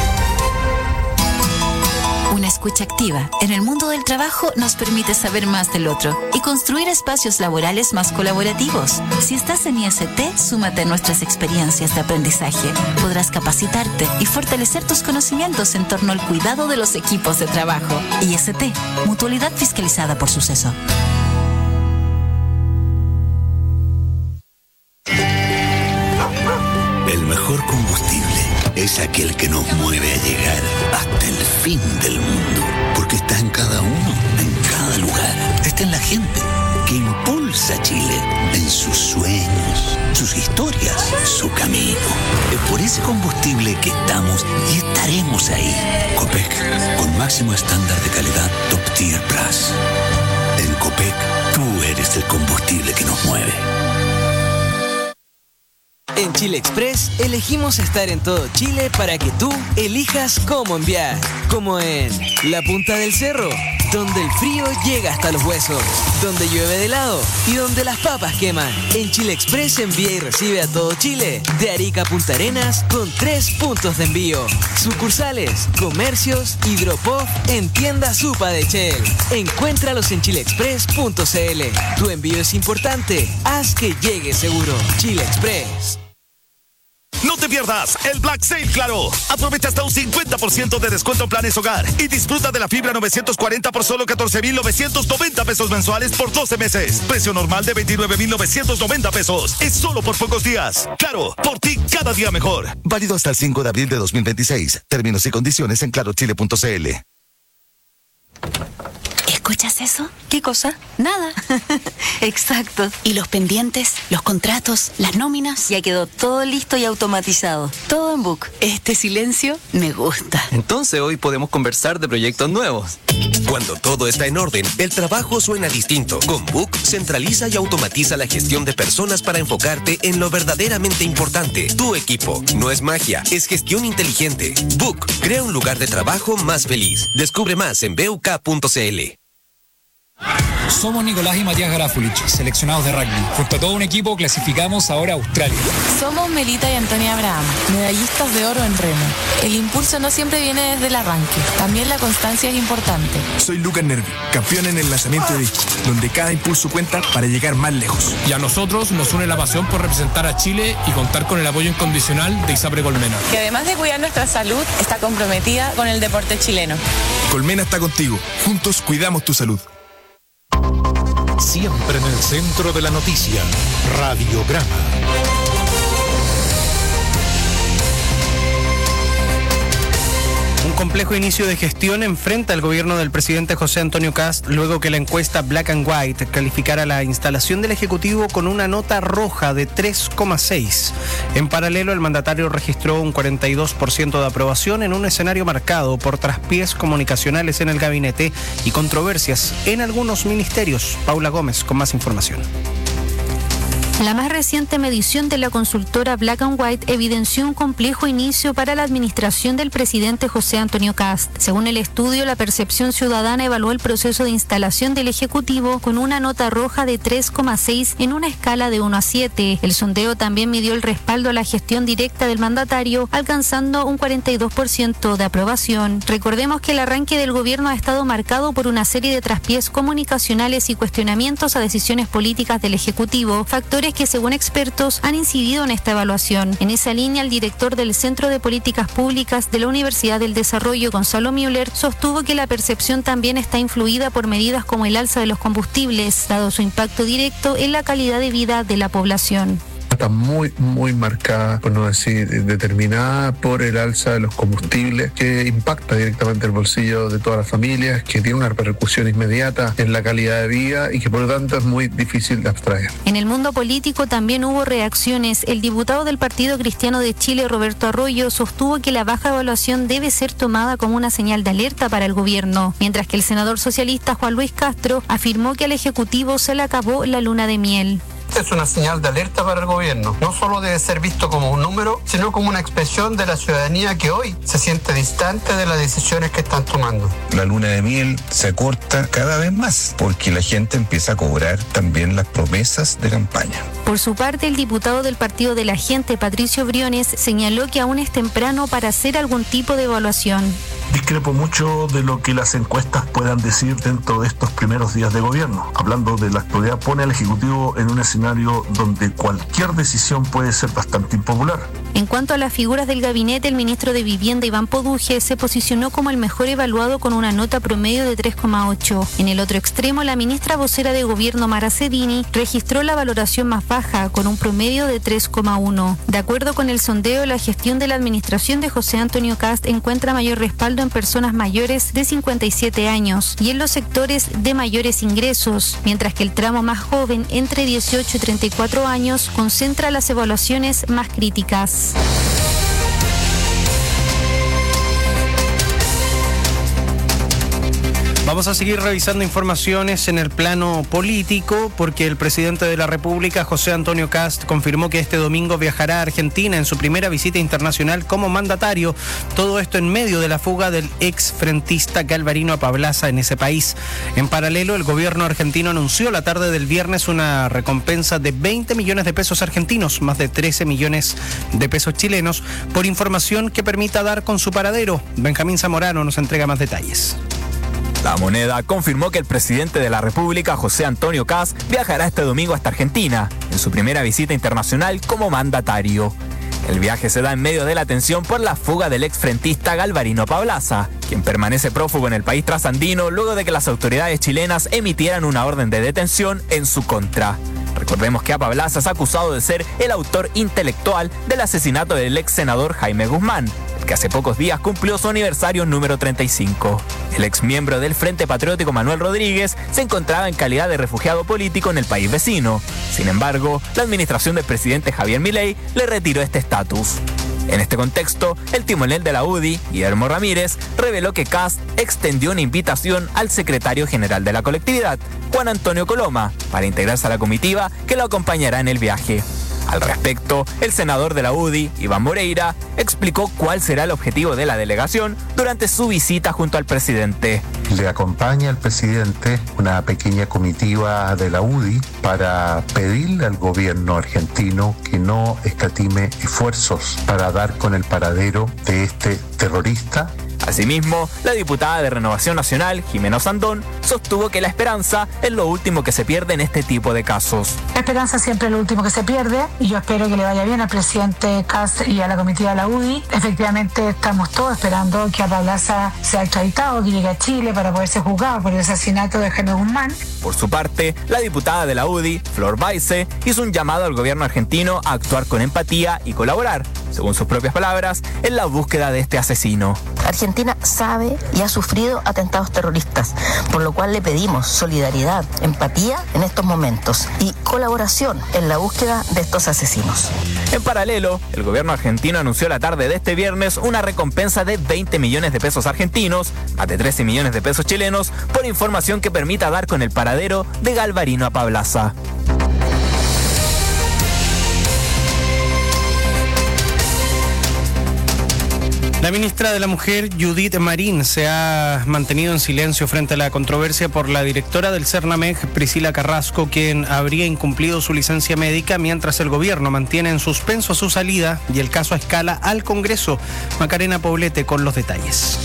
Una escucha activa en el mundo del trabajo nos permite saber más del otro y construir espacios laborales más colaborativos. Si estás en IST, súmate a nuestras experiencias de aprendizaje. Podrás capacitarte y fortalecer tus conocimientos en torno al cuidado de los equipos de trabajo. IST, Mutualidad Fiscalizada por Suceso. El mejor combustible es aquel que nos mueve a llegar hasta el fin del mundo, porque está en cada uno, en cada lugar. Está en la gente que impulsa a Chile en sus sueños, sus historias, su camino. Es por ese combustible que estamos y estaremos ahí. Copec, con máximo estándar de calidad Top Tier Plus. En Copec, tú eres el combustible que nos mueve. En Chile Express elegimos estar en todo Chile para que tú elijas cómo enviar. Como en la punta del cerro, donde el frío llega hasta los huesos, donde llueve de helado y donde las papas queman. En Chile Express envía y recibe a todo Chile, de Arica a Punta Arenas, con 3 puntos de envío. Sucursales, comercios y drop-off en tienda Supa de Shell. Encuéntralos en chileexpress.cl. Tu envío es importante, haz que llegue seguro. Chile Express. No te pierdas el Black Sale Claro. Aprovecha hasta un 50% de descuento en planes hogar y disfruta de la fibra 940 por solo 14,990 pesos mensuales por 12 meses. Precio normal de 29,990 pesos. Es solo por pocos días. Claro, por ti cada día mejor. Válido hasta el 5 de abril de 2026. Términos y condiciones en clarochile.cl. ¿Escuchas eso? ¿Qué cosa? Nada. Exacto. ¿Y los pendientes, los contratos, las nóminas? Ya quedó todo listo y automatizado. Todo en Book. Este silencio me gusta. Entonces hoy podemos conversar de proyectos nuevos. Cuando todo está en orden, el trabajo suena distinto. Con Book centraliza y automatiza la gestión de personas para enfocarte en lo verdaderamente importante. Tu equipo. No es magia, es gestión inteligente. Book crea un lugar de trabajo más feliz. Descubre más en BUK.cl. Somos Nicolás y Matías Garafulich, seleccionados de rugby. Junto a todo un equipo clasificamos ahora a Australia. Somos Melita y Antonia Abraham, medallistas de oro en remo. El impulso no siempre viene desde el arranque, también la constancia es importante. Soy Lucas Nervi, campeón en el lanzamiento de disco, donde cada impulso cuenta para llegar más lejos. Y a nosotros nos une la pasión por representar a Chile y contar con el apoyo incondicional de ISAPRE Colmena, que además de cuidar nuestra salud, está comprometida con el deporte chileno. Colmena está contigo, juntos cuidamos tu salud. Siempre en el centro de la noticia, Radiograma. Un complejo inicio de gestión enfrenta al gobierno del presidente José Antonio Kast luego que la encuesta Black and White calificara la instalación del Ejecutivo con una nota roja de 3,6. En paralelo, el mandatario registró un 42% de aprobación en un escenario marcado por traspiés comunicacionales en el gabinete y controversias en algunos ministerios. Paula Gómez con más información. La más reciente medición de la consultora Black and White evidenció un complejo inicio para la administración del presidente José Antonio Kast. Según el estudio, la percepción ciudadana evaluó el proceso de instalación del Ejecutivo con una nota roja de 3,6 en una escala de 1 a 7. El sondeo también midió el respaldo a la gestión directa del mandatario, alcanzando un 42% de aprobación. Recordemos que el arranque del gobierno ha estado marcado por una serie de traspiés comunicacionales y cuestionamientos a decisiones políticas del Ejecutivo, factores que según expertos han incidido en esta evaluación. En esa línea, el director del Centro de Políticas Públicas de la Universidad del Desarrollo, Gonzalo Müller, sostuvo que la percepción también está influida por medidas como el alza de los combustibles, dado su impacto directo en la calidad de vida de la población. Está muy marcada, por no decir determinada, por el alza de los combustibles que impacta directamente el bolsillo de todas las familias, que tiene una repercusión inmediata en la calidad de vida y que por lo tanto es muy difícil de abstraer. En el mundo político también hubo reacciones. El diputado del Partido Cristiano de Chile, Roberto Arroyo, sostuvo que la baja evaluación debe ser tomada como una señal de alerta para el gobierno, mientras que el senador socialista Juan Luis Castro afirmó que al Ejecutivo se le acabó la luna de miel. Es una señal de alerta para el gobierno. No solo debe ser visto como un número, sino como una expresión de la ciudadanía que hoy se siente distante de las decisiones que están tomando. La luna de miel se acorta cada vez más porque la gente empieza a cobrar también las promesas de campaña. Por su parte, el diputado del Partido de la Gente, Patricio Briones, señaló que aún es temprano para hacer algún tipo de evaluación. Discrepo mucho de lo que las encuestas puedan decir dentro de estos primeros días de gobierno. Hablando de la actualidad, pone al Ejecutivo en un escenario donde cualquier decisión puede ser bastante impopular. En cuanto a las figuras del gabinete, el ministro de Vivienda, Iván Poduje, se posicionó como el mejor evaluado con una nota promedio de 3,8. En el otro extremo, la ministra vocera de Gobierno, Mara Cedini, registró la valoración más baja, con un promedio de 3,1. De acuerdo con el sondeo, la gestión de la administración de José Antonio Kast encuentra mayor respaldo en personas mayores de 57 años y en los sectores de mayores ingresos, mientras que el tramo más joven, entre 18 y 34 años, concentra las evaluaciones más críticas. Vamos a seguir revisando informaciones en el plano político porque el presidente de la República, José Antonio Kast, confirmó que este domingo viajará a Argentina en su primera visita internacional como mandatario. Todo esto en medio de la fuga del ex frentista Galvarino Apablaza en ese país. En paralelo, el gobierno argentino anunció la tarde del viernes una recompensa de 20 millones de pesos argentinos, más de 13 millones de pesos chilenos, por información que permita dar con su paradero. Benjamín Zamorano nos entrega más detalles. La Moneda confirmó que el presidente de la República, José Antonio Kast, viajará este domingo hasta Argentina, en su primera visita internacional como mandatario. El viaje se da en medio de la tensión por la fuga del exfrentista Galvarino Apablaza, quien permanece prófugo en el país trasandino luego de que las autoridades chilenas emitieran una orden de detención en su contra. Recordemos que Apablaza es acusado de ser el autor intelectual del asesinato del ex senador Jaime Guzmán, el que hace pocos días cumplió su aniversario número 35. El ex miembro del Frente Patriótico Manuel Rodríguez se encontraba en calidad de refugiado político en el país vecino. Sin embargo, la administración del presidente Javier Milei le retiró este estatus. En este contexto, el timonel de la UDI, Guillermo Ramírez, reveló que Kast extendió una invitación al secretario general de la colectividad, Juan Antonio Coloma, para integrarse a la comitiva que lo acompañará en el viaje. Al respecto, el senador de la UDI, Iván Moreira, explicó cuál será el objetivo de la delegación durante su visita junto al presidente. Le acompaña al presidente una pequeña comitiva de la UDI para pedirle al gobierno argentino que no escatime esfuerzos para dar con el paradero de este terrorista. Asimismo, la diputada de Renovación Nacional, Jimena Sandón, sostuvo que la esperanza es lo último que se pierde en este tipo de casos. La esperanza siempre es lo último que se pierde y yo espero que le vaya bien al presidente Kast y a la comitiva de la UDI. Efectivamente, estamos todos esperando que Apablaza sea extraditado, que llegue a Chile para poderse juzgar por el asesinato de Jaime Guzmán. Por su parte, la diputada de la UDI, Flor Baise, hizo un llamado al gobierno argentino a actuar con empatía y colaborar, según sus propias palabras, en la búsqueda de este asesino. Argentina sabe y ha sufrido atentados terroristas, por lo cual le pedimos solidaridad, empatía en estos momentos y colaboración en la búsqueda de estos asesinos. En paralelo, el gobierno argentino anunció la tarde de este viernes una recompensa de 20 millones de pesos argentinos, más de 13 millones de pesos chilenos, por información que permita dar con el paradero de Galvarino Apablaza. La ministra de la Mujer, Judith Marín, se ha mantenido en silencio frente a la controversia por la directora del Cernamec, Priscila Carrasco, quien habría incumplido su licencia médica mientras el gobierno mantiene en suspenso su salida y el caso escala al Congreso. Macarena Poblete con los detalles.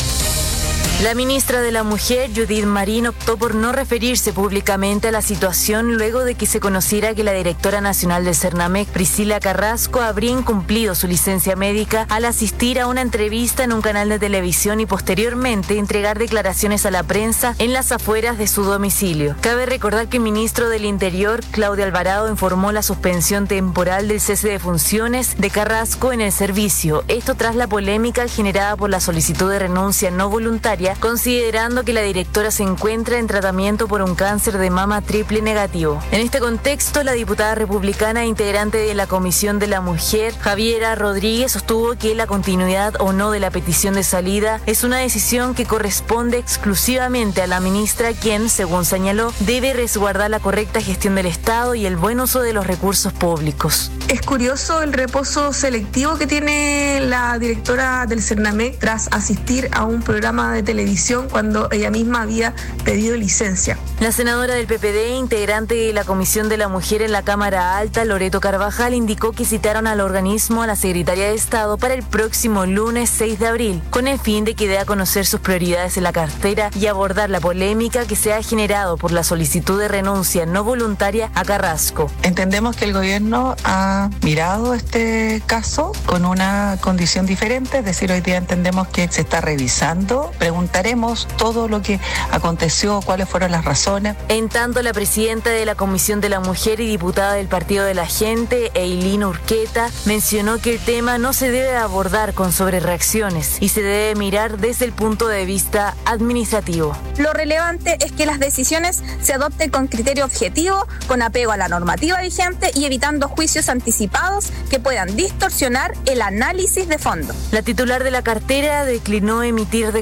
La ministra de la Mujer, Judith Marín, optó por no referirse públicamente a la situación luego de que se conociera que la directora nacional del Cernamec, Priscila Carrasco, habría incumplido su licencia médica al asistir a una entrevista en un canal de televisión y posteriormente entregar declaraciones a la prensa en las afueras de su domicilio. Cabe recordar que el ministro del Interior, Claudio Alvarado, informó la suspensión temporal del cese de funciones de Carrasco en el servicio. Esto tras la polémica generada por la solicitud de renuncia no voluntaria, considerando que la directora se encuentra en tratamiento por un cáncer de mama triple negativo. En este contexto, la diputada republicana integrante de la Comisión de la Mujer, Javiera Rodríguez, sostuvo que la continuidad o no de la petición de salida es una decisión que corresponde exclusivamente a la ministra, quien, según señaló, debe resguardar la correcta gestión del Estado y el buen uso de los recursos públicos. Es curioso el reposo selectivo que tiene la directora del Cernamec tras asistir a un programa de televisión cuando ella misma había pedido licencia. La senadora del PPD, integrante de la Comisión de la Mujer en la Cámara Alta, Loreto Carvajal, indicó que citaron al organismo a la Secretaría de Estado para el próximo lunes 6 de abril, con el fin de que dé a conocer sus prioridades en la cartera y abordar la polémica que se ha generado por la solicitud de renuncia no voluntaria a Carrasco. Entendemos que el gobierno ha mirado este caso con una condición diferente, es decir, hoy día entendemos que se está revisando, preguntaremos todo lo que aconteció, cuáles fueron las razones. En tanto, la presidenta de la Comisión de la Mujer y diputada del Partido de la Gente, Eilín Urqueta, mencionó que el tema no se debe abordar con sobrereacciones y se debe mirar desde el punto de vista administrativo. Lo relevante es que las decisiones se adopten con criterio objetivo, con apego a la normativa vigente y evitando juicios anticipados que puedan distorsionar el análisis de fondo. La titular de la cartera declinó emitir declaraciones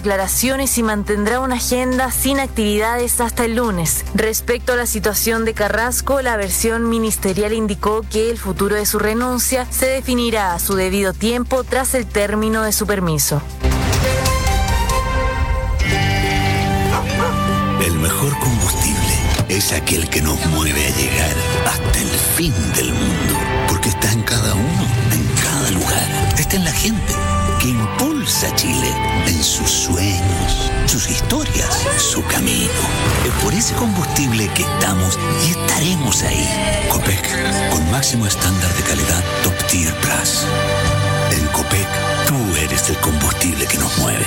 vacaciones y mantendrá una agenda sin actividades hasta el lunes. Respecto a la situación de Carrasco, la versión ministerial indicó que el futuro de su renuncia se definirá a su debido tiempo tras el término de su permiso. El mejor combustible es aquel que nos mueve a llegar hasta el fin del mundo, porque está en cada uno, en cada lugar. Está en la gente que impulsa a Chile en sus sueños, sus historias, su camino. Es por ese combustible que estamos y estaremos ahí. Copec, con máximo estándar de calidad Top Tier Plus. En Copec, tú eres el combustible que nos mueve.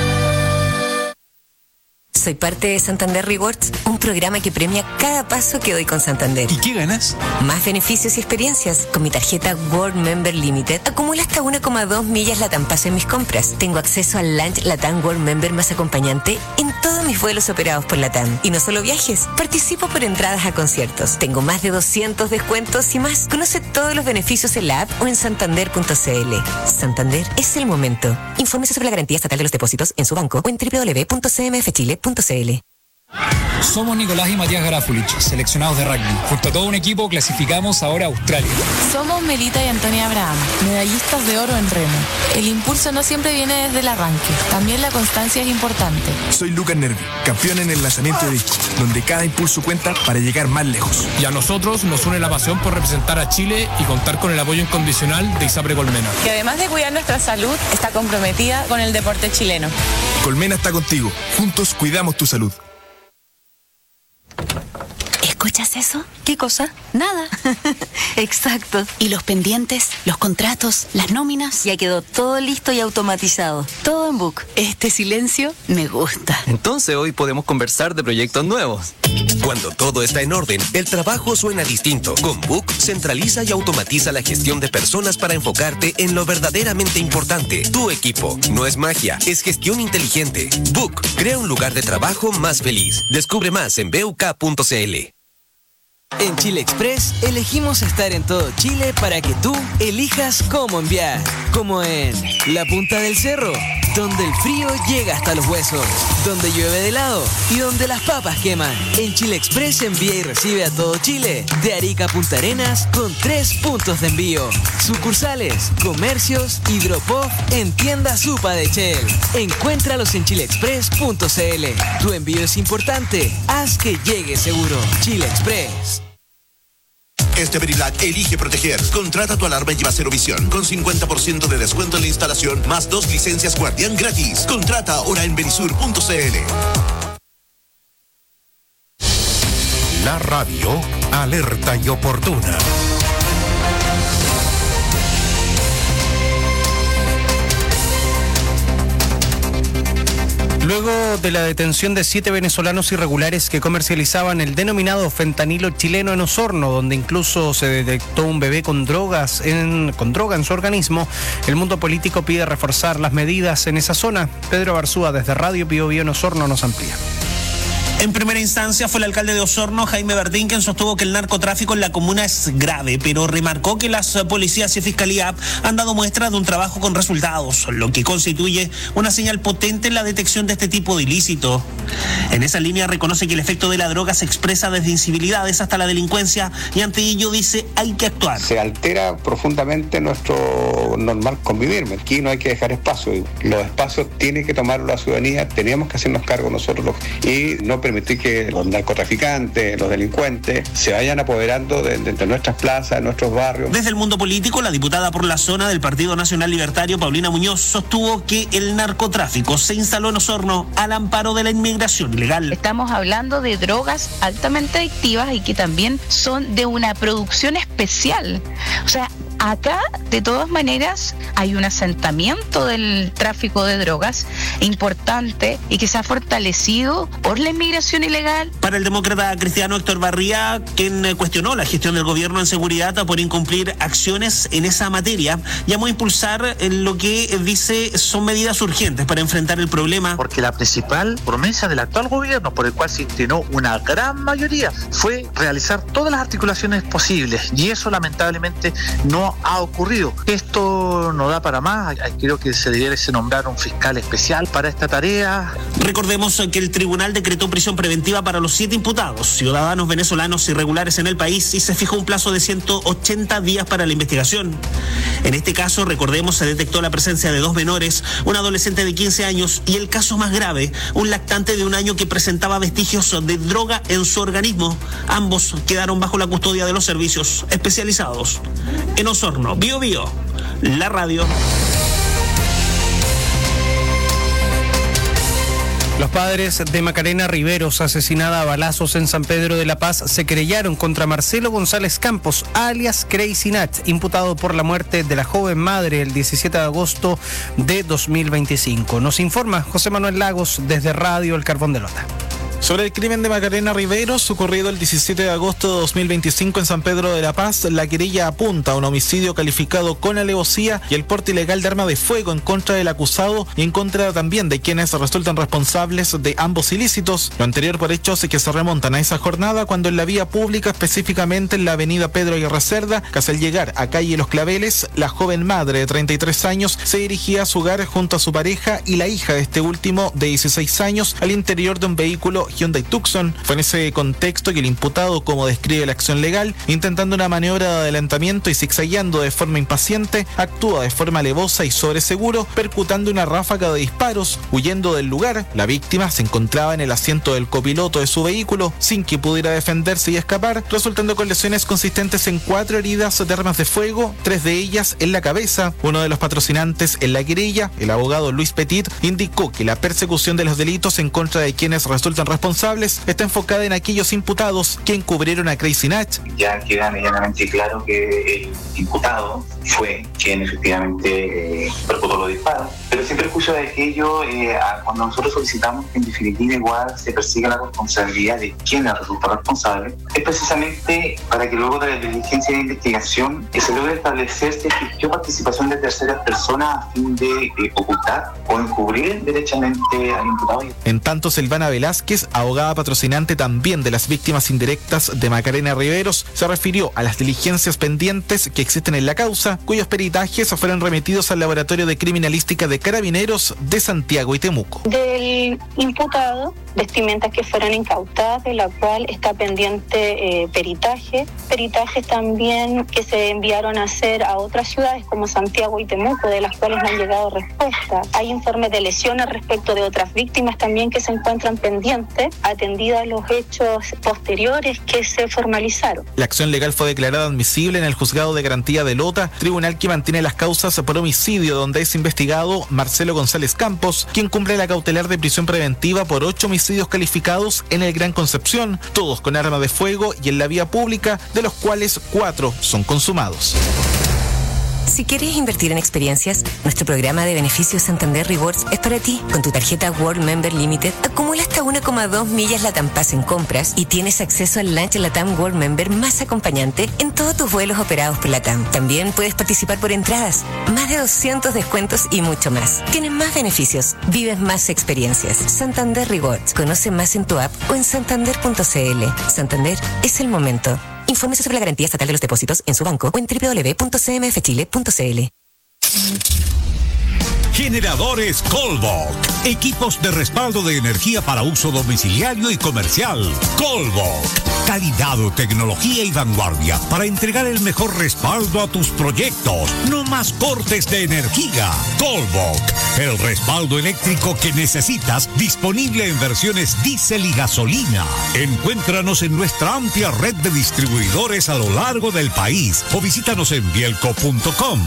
Soy parte de Santander Rewards, un programa que premia cada paso que doy con Santander. ¿Y qué ganas? Más beneficios y experiencias. Con mi tarjeta World Member Limited acumula hasta 1,2 millas Latam Pass en mis compras. Tengo acceso al Lunch Latam World Member más acompañante en todos mis vuelos operados por Latam. Y no solo viajes, participo por entradas a conciertos. Tengo más de 200 descuentos y más. Conoce todos los beneficios en la app o en santander.cl. Santander es el momento. Infórmese sobre la garantía estatal de los depósitos en su banco o en www.cmfchile.cl. Somos Nicolás y Matías Garafulich, seleccionados de rugby. Junto a todo un equipo clasificamos ahora a Australia. Somos Melita y Antonia Abraham, medallistas de oro en remo. El impulso no siempre viene desde el arranque, también la constancia es importante. Soy Lucas Nervi, campeón en el lanzamiento de disco, donde cada impulso cuenta para llegar más lejos. Y a nosotros nos une la pasión por representar a Chile y contar con el apoyo incondicional de ISAPRE Colmena, Que además de cuidar nuestra salud, está comprometida con el deporte chileno. Colmena está contigo, juntos cuidamos tu salud. ¿Escuchas eso? ¿Qué cosa? Nada. Exacto. ¿Y los pendientes, los contratos, las nóminas? Ya quedó todo listo y automatizado. Todo en Book. Este silencio me gusta. Entonces hoy podemos conversar de proyectos nuevos. Cuando todo está en orden, el trabajo suena distinto. Con Book centraliza y automatiza la gestión de personas para enfocarte en lo verdaderamente importante. Tu equipo. No es magia, es gestión inteligente. Book crea un lugar de trabajo más feliz. Descubre más en buk.cl. En Chile Express elegimos estar en todo Chile para que tú elijas cómo enviar. Como en la punta del cerro, donde el frío llega hasta los huesos, donde llueve de helado y donde las papas queman. En Chile Express envía y recibe a todo Chile, de Arica a Punta Arenas, con 3 puntos de envío. Sucursales, comercios y drop-off en tienda Supa de Shell. Encuéntralos en chileexpress.cl. Tu envío es importante, haz que llegue seguro. Chile Express. Este Verilak elige proteger. Contrata tu alarma y lleva Cero Visión con 50% de descuento en la instalación más 2 licencias Guardián gratis. Contrata ahora en verisur.cl. La radio alerta y oportuna. Luego de la detención de 7 venezolanos irregulares que comercializaban el denominado fentanilo chileno en Osorno, donde incluso se detectó un bebé con droga en su organismo, el mundo político pide reforzar las medidas en esa zona. Pedro Barzúa, desde Radio Pío Bio en Osorno, nos amplía. En primera instancia fue el alcalde de Osorno, Jaime Verdín, quien sostuvo que el narcotráfico en la comuna es grave, pero remarcó que las policías y fiscalía han dado muestra de un trabajo con resultados, lo que constituye una señal potente en la detección de este tipo de ilícito. En esa línea reconoce que el efecto de la droga se expresa desde incivilidades hasta la delincuencia y ante ello dice hay que actuar. Se altera profundamente nuestro normal convivir. Aquí no hay que dejar espacio. Los espacios tiene que tomarlo la ciudadanía, tenemos que hacernos cargo nosotros y no permitir que los narcotraficantes, los delincuentes, se vayan apoderando de nuestras plazas, de nuestros barrios. Desde el mundo político, la diputada por la zona del Partido Nacional Libertario, Paulina Muñoz, sostuvo que el narcotráfico se instaló en Osorno al amparo de la inmigración ilegal. Estamos hablando de drogas altamente adictivas y que también son de una producción especial. O sea, acá, de todas maneras, hay un asentamiento del tráfico de drogas importante y que se ha fortalecido por la inmigración ilegal. Para el demócrata cristiano Héctor Barría, quien cuestionó la gestión del gobierno en seguridad por incumplir acciones en esa materia, llamó a impulsar lo que dice son medidas urgentes para enfrentar el problema. Porque la principal promesa del actual gobierno, por el cual se inclinó una gran mayoría, fue realizar todas las articulaciones posibles y eso lamentablemente no no ha ocurrido. Esto no da para más. Creo que se debiera nombrar un fiscal especial para esta tarea. Recordemos que el tribunal decretó prisión preventiva para los 7 imputados, ciudadanos venezolanos irregulares en el país, y se fijó un plazo de 180 días para la investigación. En este caso, recordemos, se detectó la presencia de 2 menores, un adolescente de 15 años y el caso más grave, un lactante de 1 año que presentaba vestigios de droga en su organismo. Ambos quedaron bajo la custodia de los servicios especializados. En Osorno, Bio Bio, la radio. Los padres de Macarena Riveros, asesinada a balazos en San Pedro de la Paz, se querellaron contra Marcelo González Campos, alias Crazy Nat, imputado por la muerte de la joven madre el 17 de agosto de 2025. Nos informa José Manuel Lagos desde Radio El Carbón de Lota. Sobre el crimen de Macarena Riveros, ocurrido el 17 de agosto de 2025 en San Pedro de la Paz, la querella apunta a un homicidio calificado con alevosía y el porte ilegal de arma de fuego en contra del acusado y en contra también de quienes resultan responsables de ambos ilícitos. Lo anterior por hechos que se remontan a esa jornada cuando en la vía pública, específicamente en la avenida Pedro Aguirre Cerda, casi al llegar a calle Los Claveles, la joven madre de 33 años se dirigía a su hogar junto a su pareja y la hija de este último de 16 años al interior de un vehículo Hyundai Tucson. Fue en ese contexto que el imputado, como describe la acción legal, intentando una maniobra de adelantamiento y zigzagueando de forma impaciente, actúa de forma alevosa y sobre seguro, percutando una ráfaga de disparos. Huyendo del lugar, la víctima se encontraba en el asiento del copiloto de su vehículo sin que pudiera defenderse y escapar, resultando con lesiones consistentes en 4 heridas de armas de fuego, 3 de ellas en la cabeza. Uno de los patrocinantes en la querella, el abogado Luis Petit, indicó que la persecución de los delitos en contra de quienes resultan responsables está enfocada en aquellos imputados que encubrieron a Crazy Nat. Ya queda medianamente claro que el imputado fue quien efectivamente perpetró los disparos, pero sin perjuicio de aquello, cuando nosotros solicitamos que en definitiva igual se persiga la responsabilidad de quienes resultan responsables, es precisamente para que luego de la diligencia de investigación se logre establecer si existió participación de terceras personas a fin de ocultar o encubrir derechamente al imputado. En tanto, Silvana Velázquez, abogada patrocinante también de las víctimas indirectas de Macarena Riveros, se refirió a las diligencias pendientes que existen en la causa, cuyos peritajes fueron remitidos al Laboratorio de Criminalística de Carabineros de Santiago y Temuco. Del imputado, vestimentas que fueron incautadas, de la cual está pendiente peritajes también que se enviaron a hacer a otras ciudades como Santiago y Temuco, de las cuales no han llegado respuestas. Hay informes de lesiones respecto de otras víctimas también que se encuentran pendientes, atendidas los hechos posteriores que se formalizaron. La acción legal fue declarada admisible en el Juzgado de Garantía de Lota, tribunal que mantiene las causas por homicidio, donde es investigado Marcelo González Campos, quien cumple la cautelar de prisión preventiva por 8 homicidios calificados en el Gran Concepción, todos con arma de fuego y en la vía pública, de los cuales 4 son consumados. Si quieres invertir en experiencias, nuestro programa de beneficios Santander Rewards es para ti. Con tu tarjeta World Member Limited, acumula hasta 1,2 millas LATAM Pass en compras y tienes acceso al lunch LATAM World Member más acompañante en todos tus vuelos operados por LATAM. También puedes participar por entradas, más de 200 descuentos y mucho más. Tienes más beneficios, vives más experiencias. Santander Rewards. Conoce más en tu app o en santander.cl. Santander es el momento. Infórmese sobre la garantía estatal de los depósitos en su banco o en www.cmfchile.cl. Generadores Colbok. Equipos de respaldo de energía para uso domiciliario y comercial. Colbok. Calidad, tecnología y vanguardia para entregar el mejor respaldo a tus proyectos. No más cortes de energía. Colbok. El respaldo eléctrico que necesitas, disponible en versiones diésel y gasolina. Encuéntranos en nuestra amplia red de distribuidores a lo largo del país o visítanos en bielco.com.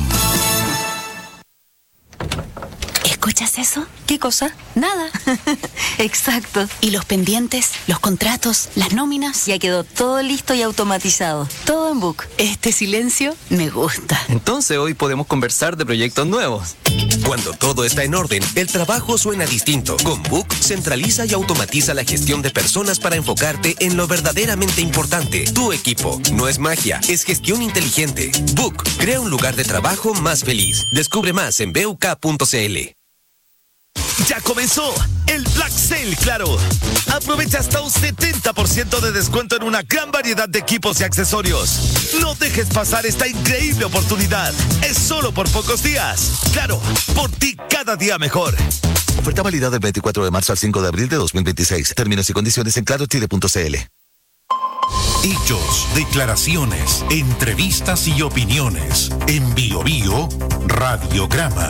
¿Escuchas eso? ¿Qué cosa? Nada. Exacto. ¿Y los pendientes, los contratos, las nóminas? Ya quedó todo listo y automatizado. Todo en Book. Este silencio me gusta. Entonces hoy podemos conversar de proyectos nuevos. Cuando todo está en orden, el trabajo suena distinto. Con Book, centraliza y automatiza la gestión de personas para enfocarte en lo verdaderamente importante. Tu equipo. No es magia, es gestión inteligente. Book, crea un lugar de trabajo más feliz. Descubre más en buk.cl. Ya comenzó el Black Sale Claro. Aprovecha hasta un 70% de descuento en una gran variedad de equipos y accesorios. No dejes pasar esta increíble oportunidad. Es solo por pocos días. Claro, por ti cada día mejor. Oferta válida del 24 de marzo al 5 de abril de 2026. Términos y condiciones en clarochile.cl. Hechos, declaraciones, entrevistas y opiniones. En Bio Bio Radiograma.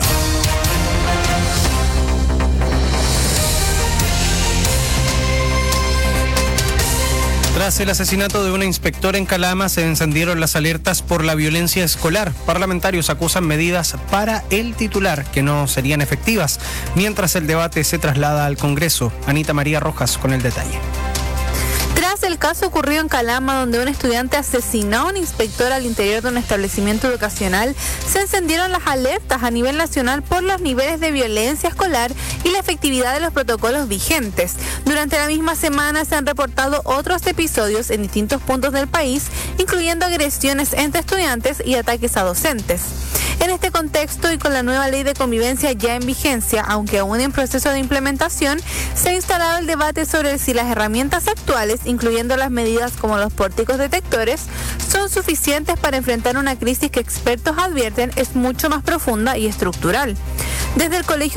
Tras el asesinato de una inspectora en Calama, se encendieron las alertas por la violencia escolar. Parlamentarios acusan medidas para el titular que no serían efectivas, mientras el debate se traslada al Congreso. Anita María Rojas con el detalle. Tras el caso ocurrido en Calama, donde un estudiante asesinó a un inspector al interior de un establecimiento educacional, se encendieron las alertas a nivel nacional por los niveles de violencia escolar y la efectividad de los protocolos vigentes. Durante la misma semana se han reportado otros episodios en distintos puntos del país, incluyendo agresiones entre estudiantes y ataques a docentes. En este contexto y con la nueva ley de convivencia ya en vigencia, aunque aún en proceso de implementación, se ha instalado el debate sobre si las herramientas actuales, incluyendo las medidas como los pórticos detectores, son suficientes para enfrentar una crisis que expertos advierten es mucho más profunda y estructural. Desde el Colegio